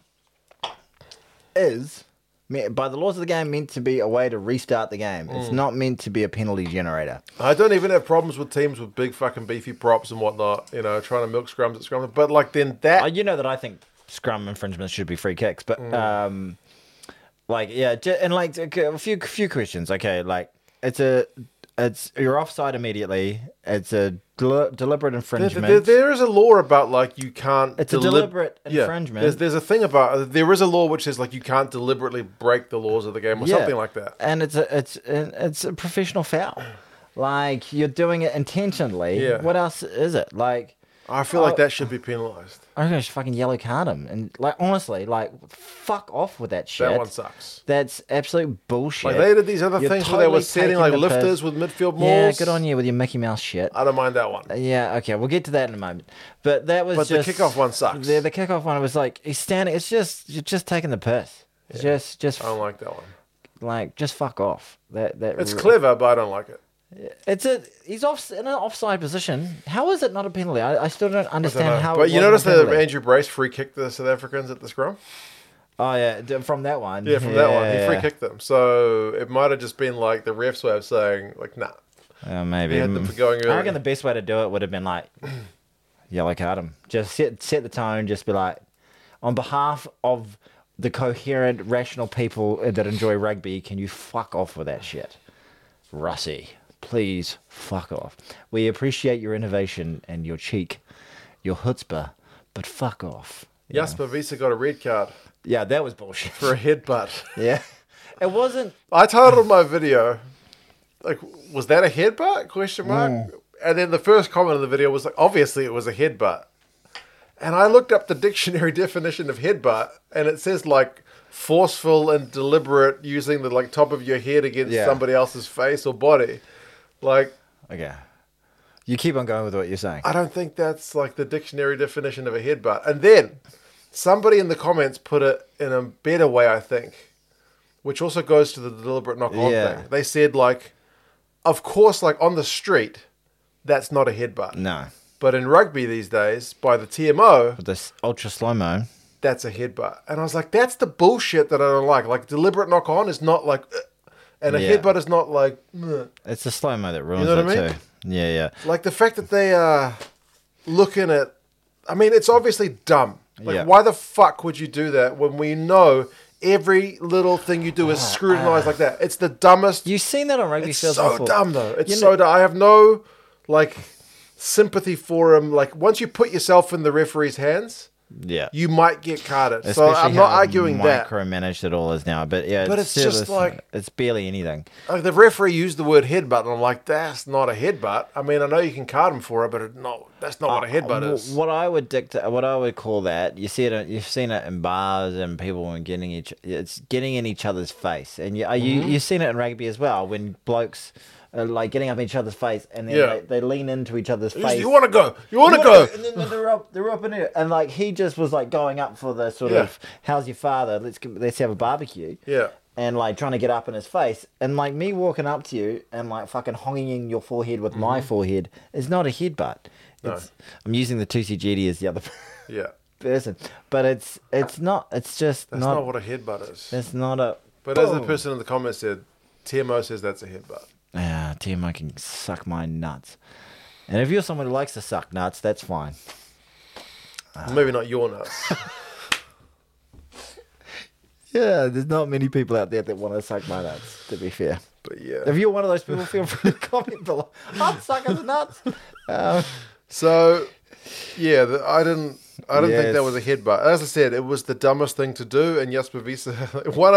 is, by the laws of the game, meant to be a way to restart the game. It's not meant to be a penalty generator. I don't even have problems with teams with big fucking beefy props and whatnot. You know, trying to milk scrums at scrum, but like then that you know that I think scrum infringements should be free kicks, but like, yeah, and like a few questions. Okay, like it's you're offside immediately. It's a deliberate infringement. There is a law about like you can't. It's a deliberate infringement. There's a thing about there is a law which says like you can't deliberately break the laws of the game or something like that. And it's a professional foul. Like you're doing it intentionally. Yeah. What else is it? Like I feel like that should be penalised. I'm gonna just fucking yellow card him, and like honestly, like fuck off with that shit. That one sucks. That's absolute bullshit. Like they did these other things where they were setting like lifters with midfield mauls. Yeah, good on you with your Mickey Mouse shit. I don't mind that one. Yeah, okay, we'll get to that in a moment. But that was the kickoff one sucks. The kickoff one was like he's standing. It's just you're just taking the piss. Yeah. Just. I don't like that one. Like just fuck off. It's clever, but I don't like it. He's in an offside position. How is it not a penalty? I still don't understand how. But you notice that Andrew Brace free kicked the South Africans at the scrum. Oh yeah, from that one. Yeah, from that one, he free kicked them. So it might have just been like the refs were saying like, nah. Maybe. He had them going early. I reckon the best way to do it would have been like, yellow card him. Just set the tone. Just be like, on behalf of the coherent, rational people that enjoy rugby, can you fuck off with that shit, Russie? Please fuck off. We appreciate your innovation and your cheek, your chutzpah, but fuck off. Jasper Wiese got a red card. Yeah, that was bullshit. For a headbutt. Yeah. It wasn't... I titled my video, like, was that a headbutt? Question mark. And then the first comment of the video was like, obviously it was a headbutt. And I looked up the dictionary definition of headbutt, and it says, like, forceful and deliberate using the, like, top of your head against somebody else's face or body. Like, okay, you keep on going with what you're saying. I don't think that's like the dictionary definition of a headbutt. And then somebody in the comments put it in a better way, I think, which also goes to the deliberate knock-on Yeah. thing. They said, like, of course, like, on the street, that's not a headbutt. No. But in rugby these days, by the TMO, With this ultra slow-mo. that's a headbutt. And I was like, that's the bullshit that I don't like. Like, deliberate knock-on is not like... and a headbutt is not like... It's the slow-mo that ruins know what it I mean? too. Yeah, yeah. Like, the fact that they are looking at... I mean, it's obviously dumb. Like, Yeah. why the fuck would you do that when we know every little thing you do is scrutinized like that? It's the dumbest... You've seen that on rugby It's fields so before. dumb, though. It's You so know- dumb. I have no, like, sympathy for him. Like, once you put yourself in the referee's hands, Yeah. you might get carded. So Especially I'm not how arguing that. micromanaged it all is now, but yeah, But it's just like- it's barely anything. Like, the referee used the word headbutt, and I'm like, that's not a headbutt. I mean, I know you can card him for it, but that's not what a headbutt is. What I would call that, you've seen it in bars and people when it's getting in each other's face, and you've seen it in rugby as well when blokes are like getting up in each other's face, and then Yeah. they lean into each other's face. You want to go? You want to go? And then they're up in it, and like he just was like going up for the sort of how's your father? Let's have a barbecue. Yeah. And like trying to get up in his face, and like me walking up to you and like fucking honging your forehead with my forehead is not a headbutt. I'm using the 2CGD as the other Yeah. person, but it's not. It's just That's not what a headbutt is. It's not a. But as the person in the comments said, TMO says that's a headbutt. Yeah, TMI can suck my nuts, and if you're someone who likes to suck nuts, that's fine. Maybe not your nuts. Yeah, there's not many people out there that want to suck my nuts. To be fair. But yeah. If you're one of those people, feel free to comment below. I'd suck his nuts. So, yeah, I didn't think Yes. that was a headbutt. As I said, it was the dumbest thing to do. And Jasper Wiese, one of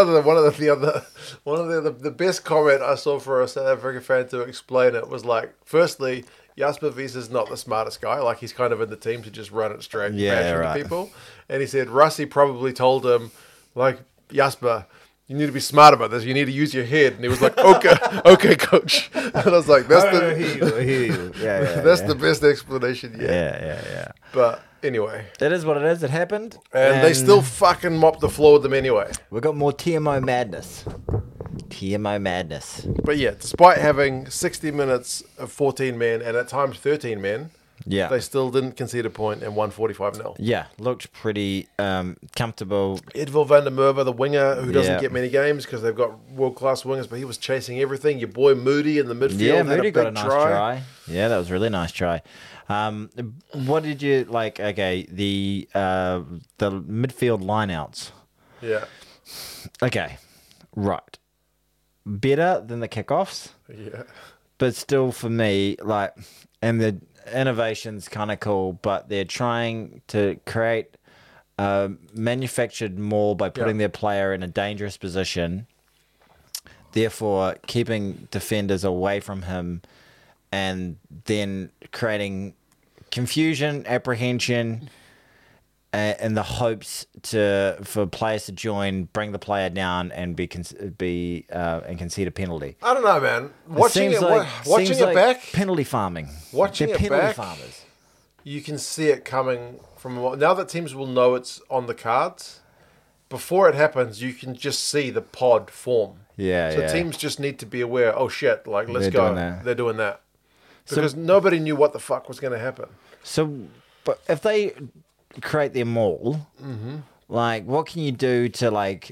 the best comment I saw for a South African fan to explain it was like, firstly, Jasper Wiese is not the smartest guy. Like, he's kind of in the team to just run it straight and bash into right. people. And he said Russie probably told him, like, Jasper, you need to be smart about this. You need to use your head. And he was like, okay, coach. And I was like, that's the best explanation yet. Yeah. But anyway. It is what it is. It happened. And they still fucking mopped the floor with them anyway. We got more TMO madness. TMO madness. But yeah, despite having 60 minutes of 14 men and at times 13 men, Yeah. they still didn't concede a point and won 45-0. Yeah, looked pretty comfortable. Edville van der Merwe, the winger who doesn't Yeah. get many games because they've got world-class wingers, but he was chasing everything. Your boy Moody in the midfield Yeah, had Moody a big got a nice try. Yeah, that was a really nice try. What did you like? Okay, the midfield lineouts. Yeah. Okay, right. Better than the kickoffs, Yeah. but still for me, like, and the innovation's kind of cool, but they're trying to create manufactured more by putting their player in a dangerous position, therefore keeping defenders away from him, and then creating confusion, apprehension, in the hopes for players to join, bring the player down, and and concede a penalty. I don't know, man. Watching seems it like back, penalty farming. Watching They're it penalty back, farmers. you can see it coming from now that teams will know it's on the cards. Before it happens, you can just see the pod form. Yeah, So yeah. teams just need to be aware. Oh shit! Like let's They're go. doing that. They're doing that because nobody knew what the fuck was going to happen. So, but if they create their maul, like, what can you do to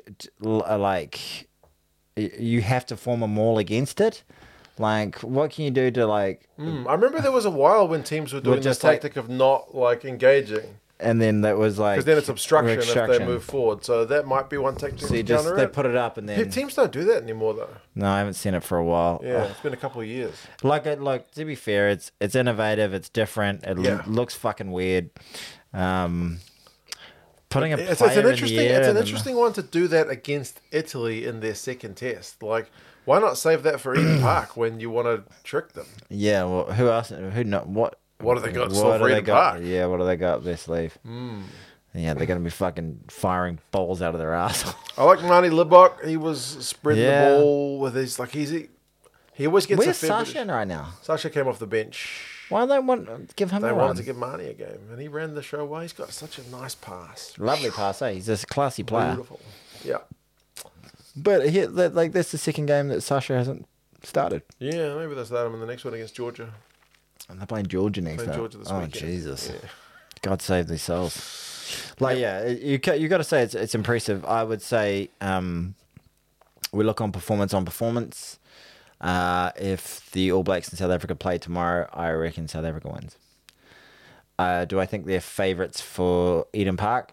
you have to form a maul against it? Like, what can you do to I remember there was a while when teams were doing this just like- tactic of not like engaging and then that was like because then it's obstruction if they move forward. So that might be one tactic So to you just counter they it. put it up and then Teams don't do that anymore though. no, I haven't seen it for a while. Yeah, it's been a couple of years. Like to be fair, it's innovative, it's different, it Yeah. looks fucking weird. Putting a It's player an in interesting. the air It's an and- interesting one to do that against Italy in their second test. Like, why not save that for Eden Park when you want to trick them? Yeah, well, who else? Who not? What What have they got what still do for they Eden got? Park? Yeah, what do they got up their sleeve? Yeah, they're gonna be fucking firing balls out of their ass. I like Marnie Libok. He was spreading Yeah. the ball with his like he always gets Where's a fair bit Sasha in right now? Sasha came off the bench. Why don't they want to give him They a wanted run? to give Marnie a game, and he ran the show away. He's got such a nice pass. Lovely pass, eh? He's a classy player. Beautiful. Yeah. But here, like that's the second game that Sasha hasn't started. Yeah, maybe they'll start him in the next one against Georgia. And they're playing Georgia next. Playing Georgia this weekend. Jesus! Yeah. God save these souls. Like, you got to say it's impressive. I would say we look on performance. If the All Blacks in South Africa play tomorrow, I reckon South Africa wins. Do I think they're favourites for Eden Park?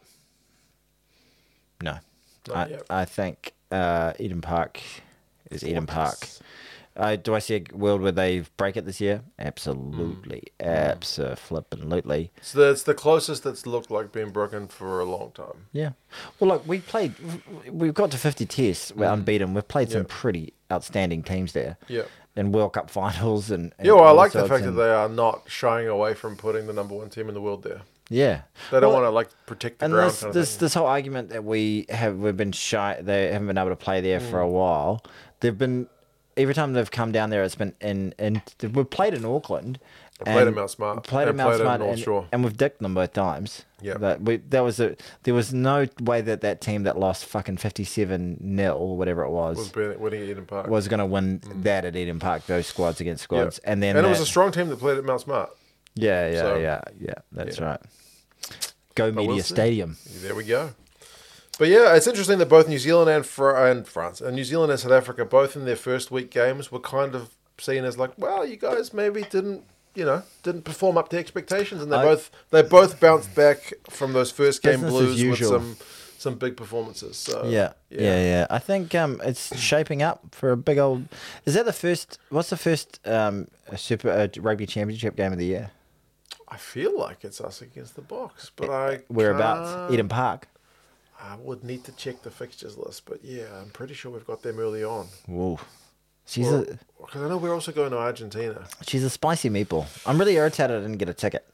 No. I think Eden Park is Eden Park. Do I see a world where they break it this year? Absolutely. Abso-flippin'-lutely. So that's the closest that's looked like being broken for a long time. Yeah. Well, look, we've got to 50 tests. We're unbeaten. We've played some pretty outstanding teams there. Yeah. In World Cup finals. And I like the fact that they are not shying away from putting the number one team in the world there. Yeah. They don't want to, protect the ground. And this whole argument that we've been shy, they haven't been able to play there for a while. Every time they've come down there, it's been we've played in Auckland. Played at Mount Smart. Played at Mount Smart, North Shore. and we've dicked them both times. Yeah. There was no way that team that lost fucking 57-0 or whatever it was winning at Eden Park was going to win that at Eden Park. Those squads against squads, yeah. and it was a strong team that played at Mount Smart. Yeah. That's right. Go Media Stadium. There we go. But yeah, it's interesting that both New Zealand and France, and New Zealand and South Africa, both in their first week games, were kind of seen as like, well, you guys maybe didn't perform up to expectations, and they both bounced back from those first game blues with some big performances. So yeah. I think it's shaping up for a big old. Is that the first? What's the first Super Rugby Championship game of the year? I feel like it's us against the Box, but whereabouts? Eden Park. I would need to check the fixtures list, but yeah, I'm pretty sure we've got them early on. Whoa. Because I know we're also going to Argentina. She's a spicy meatball. I'm really irritated I didn't get a ticket.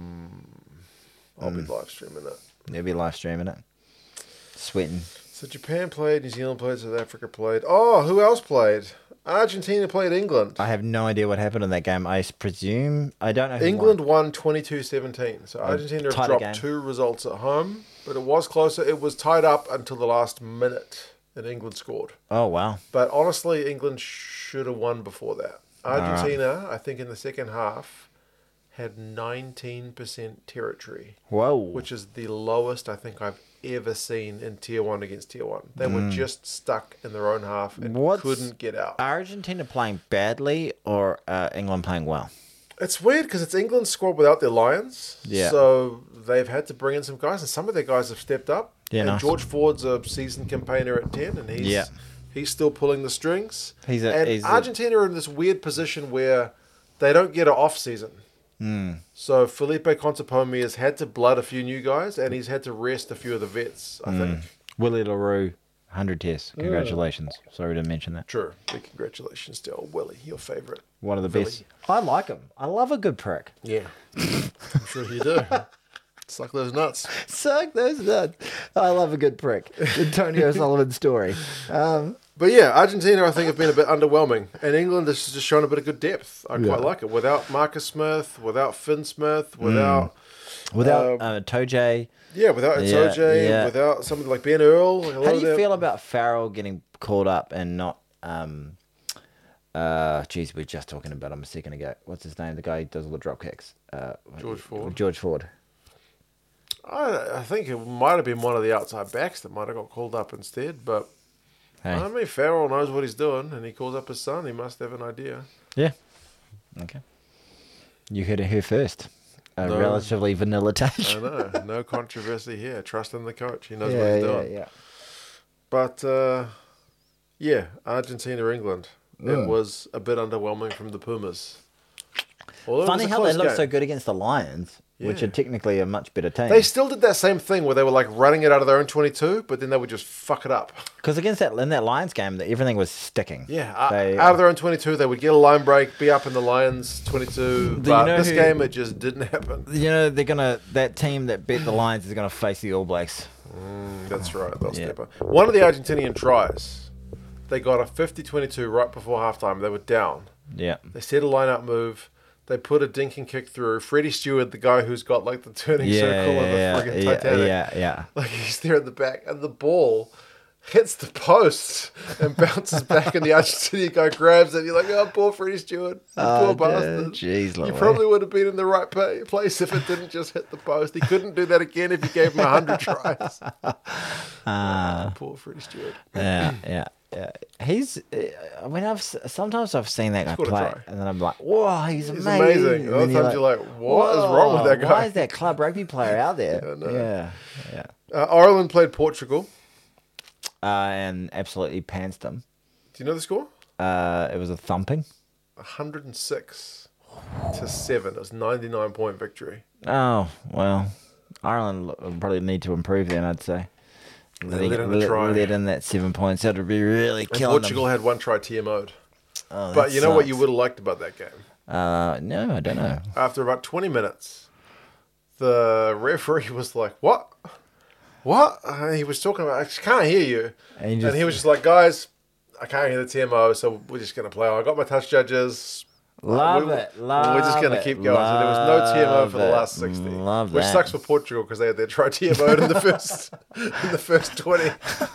I'll be live streaming it. You'll be live streaming it. Sweating. So Japan played, New Zealand played, South Africa played. Oh, who else played? Argentina played England. I have no idea what happened in that game. I presume, I don't know who England won 22-17. So Argentina have dropped 2 results at home, but it was closer. It was tied up until the last minute, and England scored. Oh, wow. But honestly, England should have won before that. Argentina, I think in the second half, had 19% territory. Whoa. Which is the lowest I think I've ever seen in Tier 1 against Tier 1. They were just stuck in their own half and couldn't get out. Are Argentina playing badly or England playing well? It's weird because it's England's squad without their Lions. Yeah. So they've had to bring in some guys, and some of their guys have stepped up. Yeah, and nice. George Ford's a seasoned campaigner at 10, and he's still pulling the strings. Argentina are in this weird position where they don't get an off-season. So Felipe Contepomi has had to blood a few new guys, and he's had to rest a few of the vets, I think. Willie LaRue, 100 tests. Congratulations. Sorry to mention that. True. Big congratulations to old Willie, your favourite. One of the best. I like him. I love a good prick. Yeah. I'm sure you do. Suck those nuts. Suck those nuts. I love a good prick. Antonio Sullivan story. But yeah, Argentina, I think, have been a bit underwhelming. And England has just shown a bit of good depth. I quite like it. Without Marcus Smith, without Finn Smith, without Toje. Yeah, without Toje, without somebody like Ben Earl. How do you feel about Farrell getting called up and not... we were just talking about him a second ago. What's his name? The guy who does all the drop kicks. George Ford. I think it might have been one of the outside backs that might have got called up instead, but... Hey. I mean, Farrell knows what he's doing, and he calls up his son. He must have an idea. Yeah. Okay. You heard it here first. Relatively vanilla take. I know. No controversy here. Trust in the coach. He knows what he's doing. Yeah. But, Argentina, England. It was a bit underwhelming from the Pumas. Funny how they looked so good against the Lions. Which are technically a much better team. They still did that same thing where they were like running it out of their own 22, but then they would just fuck it up. Because in that Lions game, everything was sticking. Yeah, out of their own 22, they would get a line break, be up in the Lions 22. But this game, it just didn't happen. That team that beat the Lions is gonna face the All Blacks. That's right. They'll step up. One of the Argentinian tries, they got a 50-22 right before halftime. They were down. Yeah. They set a line-out move. They put a dinking kick through. Freddie Stewart, the guy who's got like the turning circle of the friggin' Titanic. Yeah. Like he's there at the back. And the ball hits the post and bounces back, and the Argentinian guy grabs it. You're like, oh, poor Freddie Stewart. Poor bastard. Jeez, you probably would have been in the right place if it didn't just hit the post. He couldn't do that again if you gave him 100 tries. Poor Freddie Stewart. Yeah. He's. I mean, sometimes I've seen that guy play, and then I'm like, "Whoa, he's amazing!" Other times you're like, "What is wrong with that guy? Why is that club rugby player out there?" Yeah. Ireland played Portugal, and absolutely pantsed them. Do you know the score? It was a thumping. 106-7. It was 99-point victory. Oh well, Ireland probably need to improve then. I'd say. Let in that 7 points. That would be really killing Portugal them. had one try TMO'd. But you know what you would have liked about that game? No, I don't know. After about 20 minutes, the referee was like, "What? What?" He was talking about, "I just can't hear you." And he was just like, "Guys, I can't hear the TMO, so we're just going to play. I got my touch judges. Love We're just going to keep going." So there was no TMO for the last 60. Which sucks for Portugal because they had their try TMO in the first 20.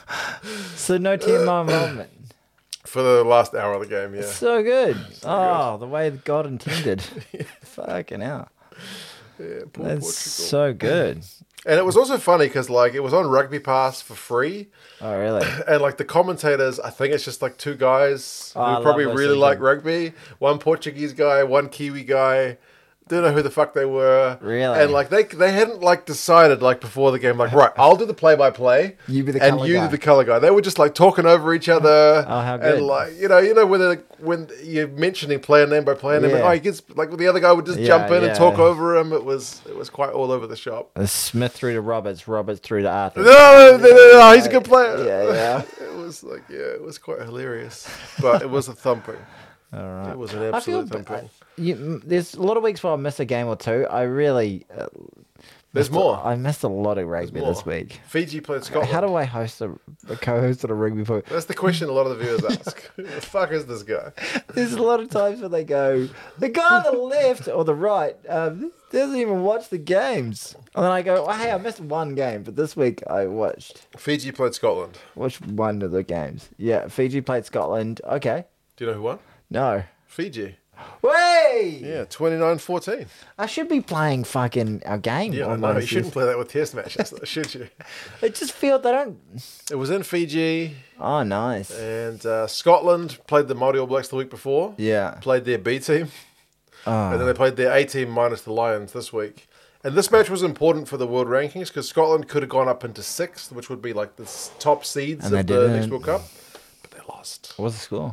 So no TMO involvement. For the last hour of the game, yeah. So good. The way God intended. Fucking hell. Yeah, That's Portugal. so good. And it was also funny because, like, it was on Rugby Pass for free. Oh, really? And, like, the commentators, I think it's just, like, two guys who probably really like rugby. One Portuguese guy, one Kiwi guy. Don't know who the fuck they were. Really? And, like, they hadn't, like, decided, like, before the game, like, right, I'll do the play-by-play. You be the colour guy. And you do the colour guy. They were just, like, talking over each other. Oh, how good. And, like, you know when you're mentioning player name by player name, Yeah. he gets, like, the other guy would just jump in and talk over him. It was quite all over the shop. Smith through to Roberts through to Arthur. No, he's a good player. Yeah. It was like, it was quite hilarious. But it was a thumping. All right. It was an absolute thumping. There's a lot of weeks where I miss a game or two. I really... There's more. I missed a lot of rugby this week. Fiji played Scotland. How do I host a co-host at a rugby point? That's the question a lot of the viewers ask. Who the fuck is this guy? There's a lot of times where they go, the guy on the left or the right doesn't even watch the games. And then I go, oh, hey, I missed one game, but this week I watched. Fiji played Scotland. Watched one of the games. Yeah, Fiji played Scotland. Okay. Do you know who won? No. Fiji. Way! Yeah, 29-14. I should be playing fucking our game. Yeah, no, you shouldn't play that with test matches, though, should you? It just feels they don't... It was in Fiji. Oh, nice. And Scotland played the Māori All Blacks the week before. Yeah. Played their B team. Oh. And then they played their A team minus the Lions this week. And this match was important for the world rankings because Scotland could have gone up into 6th, which would be like the top seeds of the next World Cup. But they lost. What was the score?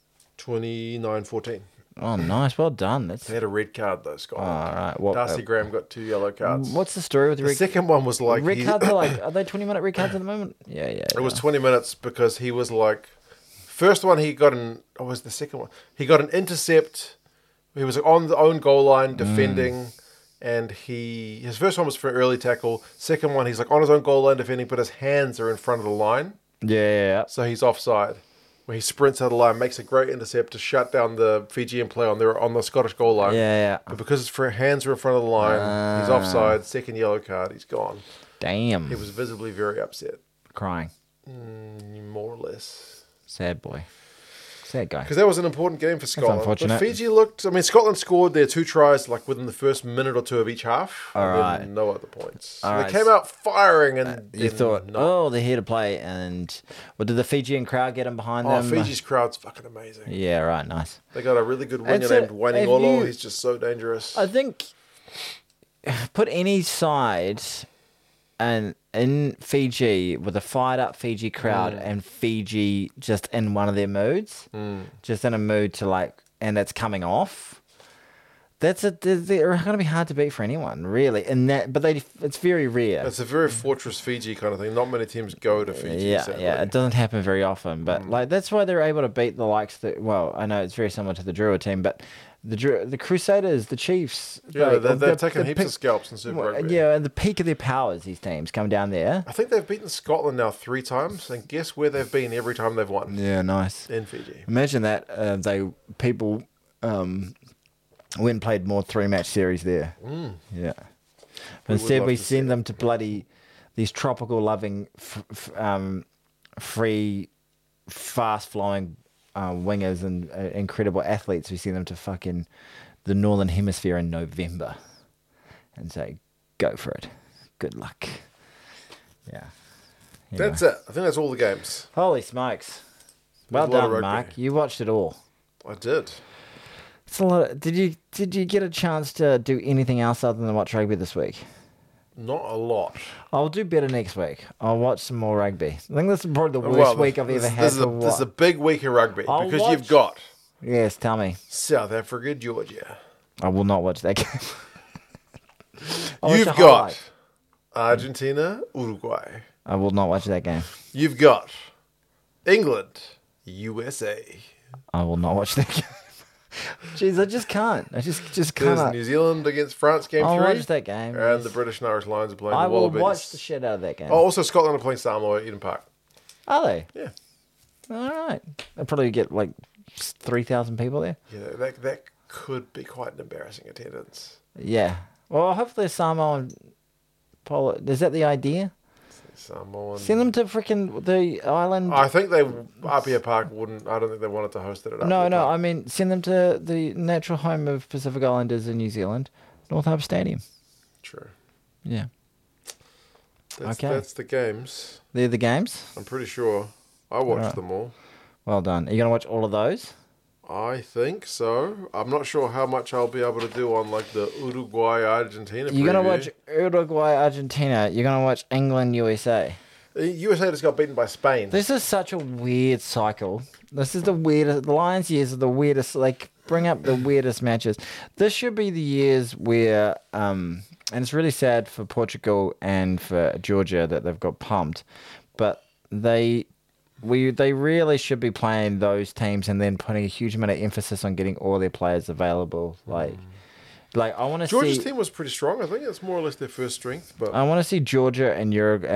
29-14. Oh, nice. Well done. They had a red card, though, Scotland. Oh, all right. Darcy Graham got 2 yellow cards. What's the story with the red? Second one was like... Red cards are they 20-minute red cards at the moment? Yeah. It was 20 minutes because he was like... First one he got an... Or was the second one? He got an intercept. He was on the own goal line defending... And his first one was for an early tackle. Second one, he's like on his own goal line defending, but his hands are in front of the line. Yeah. So he's offside. Where he sprints out of the line, makes a great intercept to shut down the Fijian player on the Scottish goal line. Yeah. But because his hands are in front of the line, he's offside. Second yellow card, he's gone. Damn. He was visibly very upset. Crying. More or less. Sad boy. Sad guy. Because that was an important game for Scotland. Unfortunate. But Fiji looked... I mean, Scotland scored their 2 tries like within the first minute or two of each half. All right. Then no other points. So All they right. came out firing and... You thought, they're here to play. And did the Fijian crowd get them behind them? Fiji's crowd's fucking amazing. Yeah, right. Nice. They got a really good winger named Wainingolo. He's just so dangerous. I think put any side and in Fiji with a fired up Fiji crowd and Fiji just in one of their moods, just in a mood to like, and it's coming off. They're going to be hard to beat for anyone, really. But it's very rare. It's a very Fortress Fiji kind of thing. Not many teams go to Fiji. Yeah, it doesn't happen very often. But like that's why they're able to beat the likes that. Well, I know it's very similar to the Drua team, but the Crusaders, the Chiefs. Yeah, they're taking heaps of scalps in Super Rugby. Yeah, and the peak of their powers, these teams come down there. I think they've beaten Scotland now 3 times, and guess where they've been every time they've won? Yeah, nice. In Fiji. Imagine that went and played more 3-match series there. Yeah. But instead we send them to bloody these tropical loving free, fast-flowing wingers and incredible athletes. We send them to fucking the Northern Hemisphere in November and say, go for it. Good luck. Yeah. Anyway. That's it. I think that's all the games. Holy smokes. Well There's a lot of done, rugby. Mark. You watched it all. I did. It's a lot. Did you get a chance to do anything else other than watch rugby this week? Not a lot. I'll do better next week. I'll watch some more rugby. I think this is probably the worst week I've ever had to watch. This is a big week of rugby because you've got Yes, tell me. South Africa, Georgia. I will not watch that game. You've got Argentina, Uruguay. I will not watch that game. You've got England, USA. I will not watch that game. Jeez, I just can't. I just There's can't. New Zealand against France, game I'll 3. watch that game. And the British and Irish Lions are playing I the will Wallabies. watch the shit out of that game. Oh, also Scotland are playing Samoa at Eden Park. Are they? Yeah. All right. They'll probably get like 3,000 people there. Yeah, that could be quite an embarrassing attendance. Yeah. Well, hopefully Samoa and Poland. Is that the idea? Samoan. Send them to freaking the island. I think Apia Park wouldn't. I don't think they wanted to host it at Apia No, Park. I mean send them to the natural home of Pacific Islanders in New Zealand, North Harbour Stadium. True. Yeah. Okay. That's the games. They're the games. I'm pretty sure. I watched Alright. them all. Well done. Are you gonna watch all of those? I think so. I'm not sure how much I'll be able to do on like the Uruguay Argentina. You're gonna preview. watch Uruguay Argentina. You're gonna watch England USA. USA just got beaten by Spain. This is such a weird cycle. This is the weirdest. The Lions years are the weirdest. Like bring up the weirdest matches. This should be the years where, and it's really sad for Portugal and for Georgia that they've got pumped, but they really should be playing those teams and then putting a huge amount of emphasis on getting all their players available. Like I want to see Georgia's team was pretty strong. I think it's more or less their first strength. But I want to see Georgia and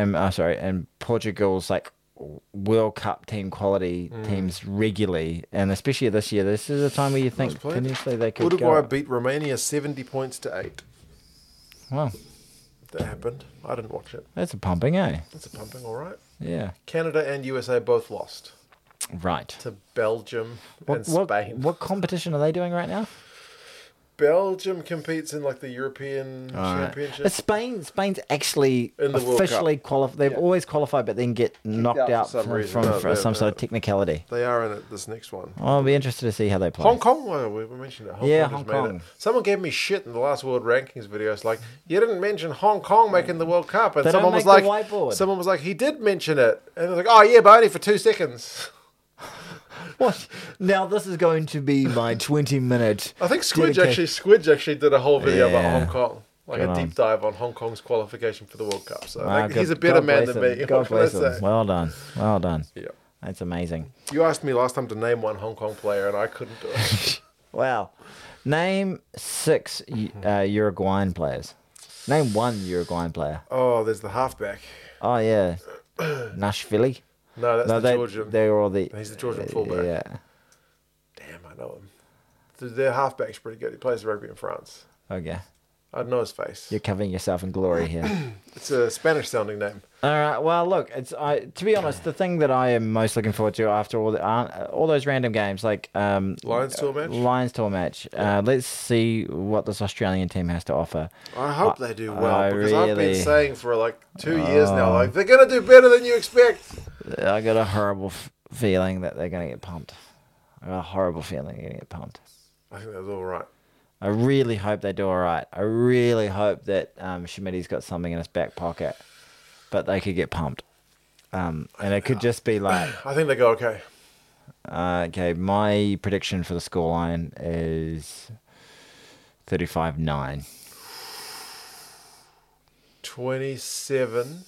and Portugal's like World Cup team quality teams regularly, and especially this year. This is a time where you think potentially they could Uruguay go. beat Romania 70 points to 8. Wow, That happened. I didn't watch it. that's a pumping, eh? That's a pumping, all right. Yeah, Canada and USA both lost right. to Belgium and What Spain. what competition are they doing right now? Belgium competes in like the European Championship. It's Spain's actually In the World officially qualified. They've Yeah. always qualified, but then get knocked out out for some from, reason. from No, for some they're- sort of technicality. They are in it this next one. I'll be interested to see how they play. Hong Kong, well, we mentioned it. Hong Yeah, Kong Hong just made Kong. it. Someone gave me shit in the last World Rankings video. It's like, you didn't mention Hong Kong making the World Cup. And They don't someone was make like, the whiteboard. someone was like, he did mention it. And they're like, oh yeah, but only for 2 seconds. What? Now this is going to be my 20-minute. I think Squidge actually did a whole video Yeah. about Hong Kong. Like Good a on. deep dive on Hong Kong's qualification for the World Cup. So Wow, like, he's a God- better God man bless than him. me. God What can I bless him. say? Well done. Well done. Yeah. That's amazing. You asked me last time to name one Hong Kong player, and I couldn't do it. Wow. Name 6 Uruguayan players. Name 1 Uruguayan player. Oh, there's the halfback. Oh yeah, Nashvili. No, that's the Georgian. They're all the. He's the Georgian fullback. Yeah. Damn, I know him. Their halfback's pretty good. He plays rugby in France. Okay. I'd know his face. You're covering yourself in glory here. It's a Spanish-sounding name. All right. Well, look. To be honest, the thing that I am most looking forward to after all those random games, like Lions tour match? Lions tour match. Let's see what this Australian team has to offer. I hope they do well, I because I've been really- saying for like 2 years now, like, they're going to do better than you expect. I got a horrible feeling that they're going to get pumped. I got a horrible feeling they're going to get pumped. I think that's all right. I really hope they do all right. I really hope that Schmidt's got something in his back pocket, but they could get pumped. And it could just be like, I think they go okay. okay, my prediction for the scoreline is 35-9. 27-19.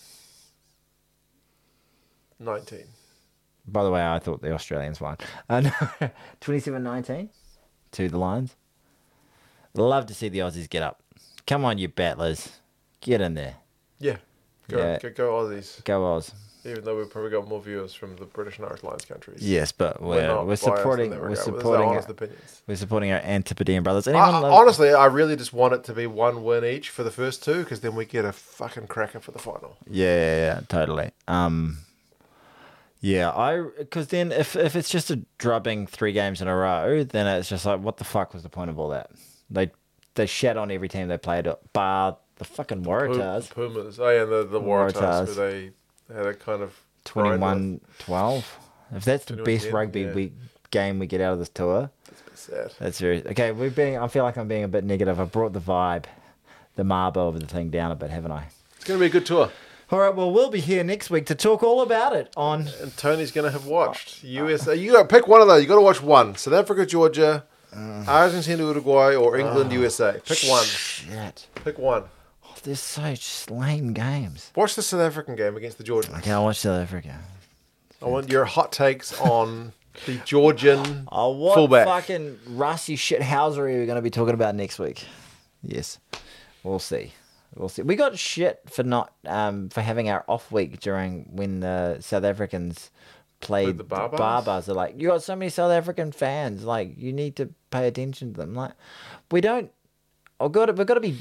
By the way, I thought the Australians won. 27-19 to the Lions. Love to see the Aussies get up. Come on, you battlers. Get in there. Yeah. Go Aussies. Go Oz. Even though we've probably got more viewers from the British and Irish Lions countries. Yes, but We're not we're biased in supporting that we're regard. This is our supporting honest opinions. we're supporting our Antipodean brothers. Honestly, I really just want it to be 1 win each for the first 2, because then we get a fucking cracker for the final. Yeah, totally. Yeah, because then if it's just a drubbing 3 games in a row, then it's just like, what the fuck was the point of all that? They shat on every team they played, bar the fucking Waratahs. Pumas. Oh yeah, the Waratahs, where they had a kind of 21-12. If that's the best rugby game we get out of this tour, that's a bit sad. That's very okay. I feel like I'm being a bit negative. I brought the vibe, the marble of the thing down a bit, haven't I? It's going to be a good tour. All right, well, we'll be here next week to talk all about it on... And Tony's going to have watched USA. You got to pick one of those. You got to watch one. South Africa, Georgia, Argentina, Uruguay, or England, USA. Pick one. Shit. Pick one. Oh, they're such lame games. Watch the South African game against the Georgians. Okay, I'll watch South Africa. I want your hot takes on the Georgian what fullback. Fucking rusty shithousery are we going to be talking about next week? Yes. We'll see. We got shit for not for having our off week during when the South Africans played the Barbars. Barbars. They're like, you got so many South African fans, like you need to pay attention to them. Like, we don't. We've got to be.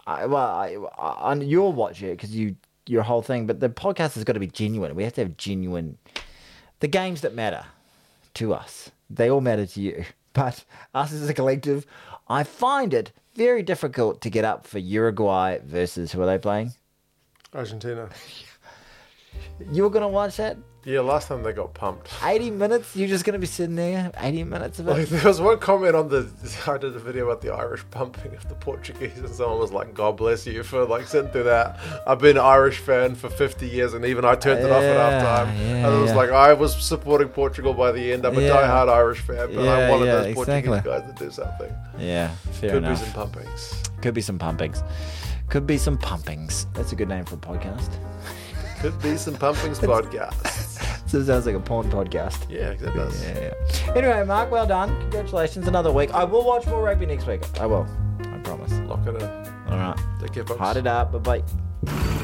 You'll watch it because your whole thing, but the podcast has got to be genuine. We have to have genuine. The games that matter to us, they all matter to you, but us as a collective, I find it very difficult to get up for Uruguay versus who are they playing? Argentina. You were going to watch that? Yeah, last time they got pumped. 80 minutes? You're just going to be sitting there? 80 minutes of it? Like, there was one comment on I did a video about the Irish pumping of the Portuguese, and someone was like, God bless you for like sitting through that. I've been an Irish fan for 50 years, and even I turned it off at half time. And it was like, I was supporting Portugal by the end. I'm a diehard Irish fan, but I'm one of those Portuguese guys that do something. Yeah, fair enough. Could be some pumpings. Could be some pumpings. That's a good name for a podcast. Could be some pumpings podcast. So it sounds like a porn podcast. Yeah, it does. Yeah. Anyway, Mark, well done. Congratulations. Another week. I will watch more rugby next week. I will. I promise. Lock it in. All right. Take care, folks. Hard it up. Bye-bye.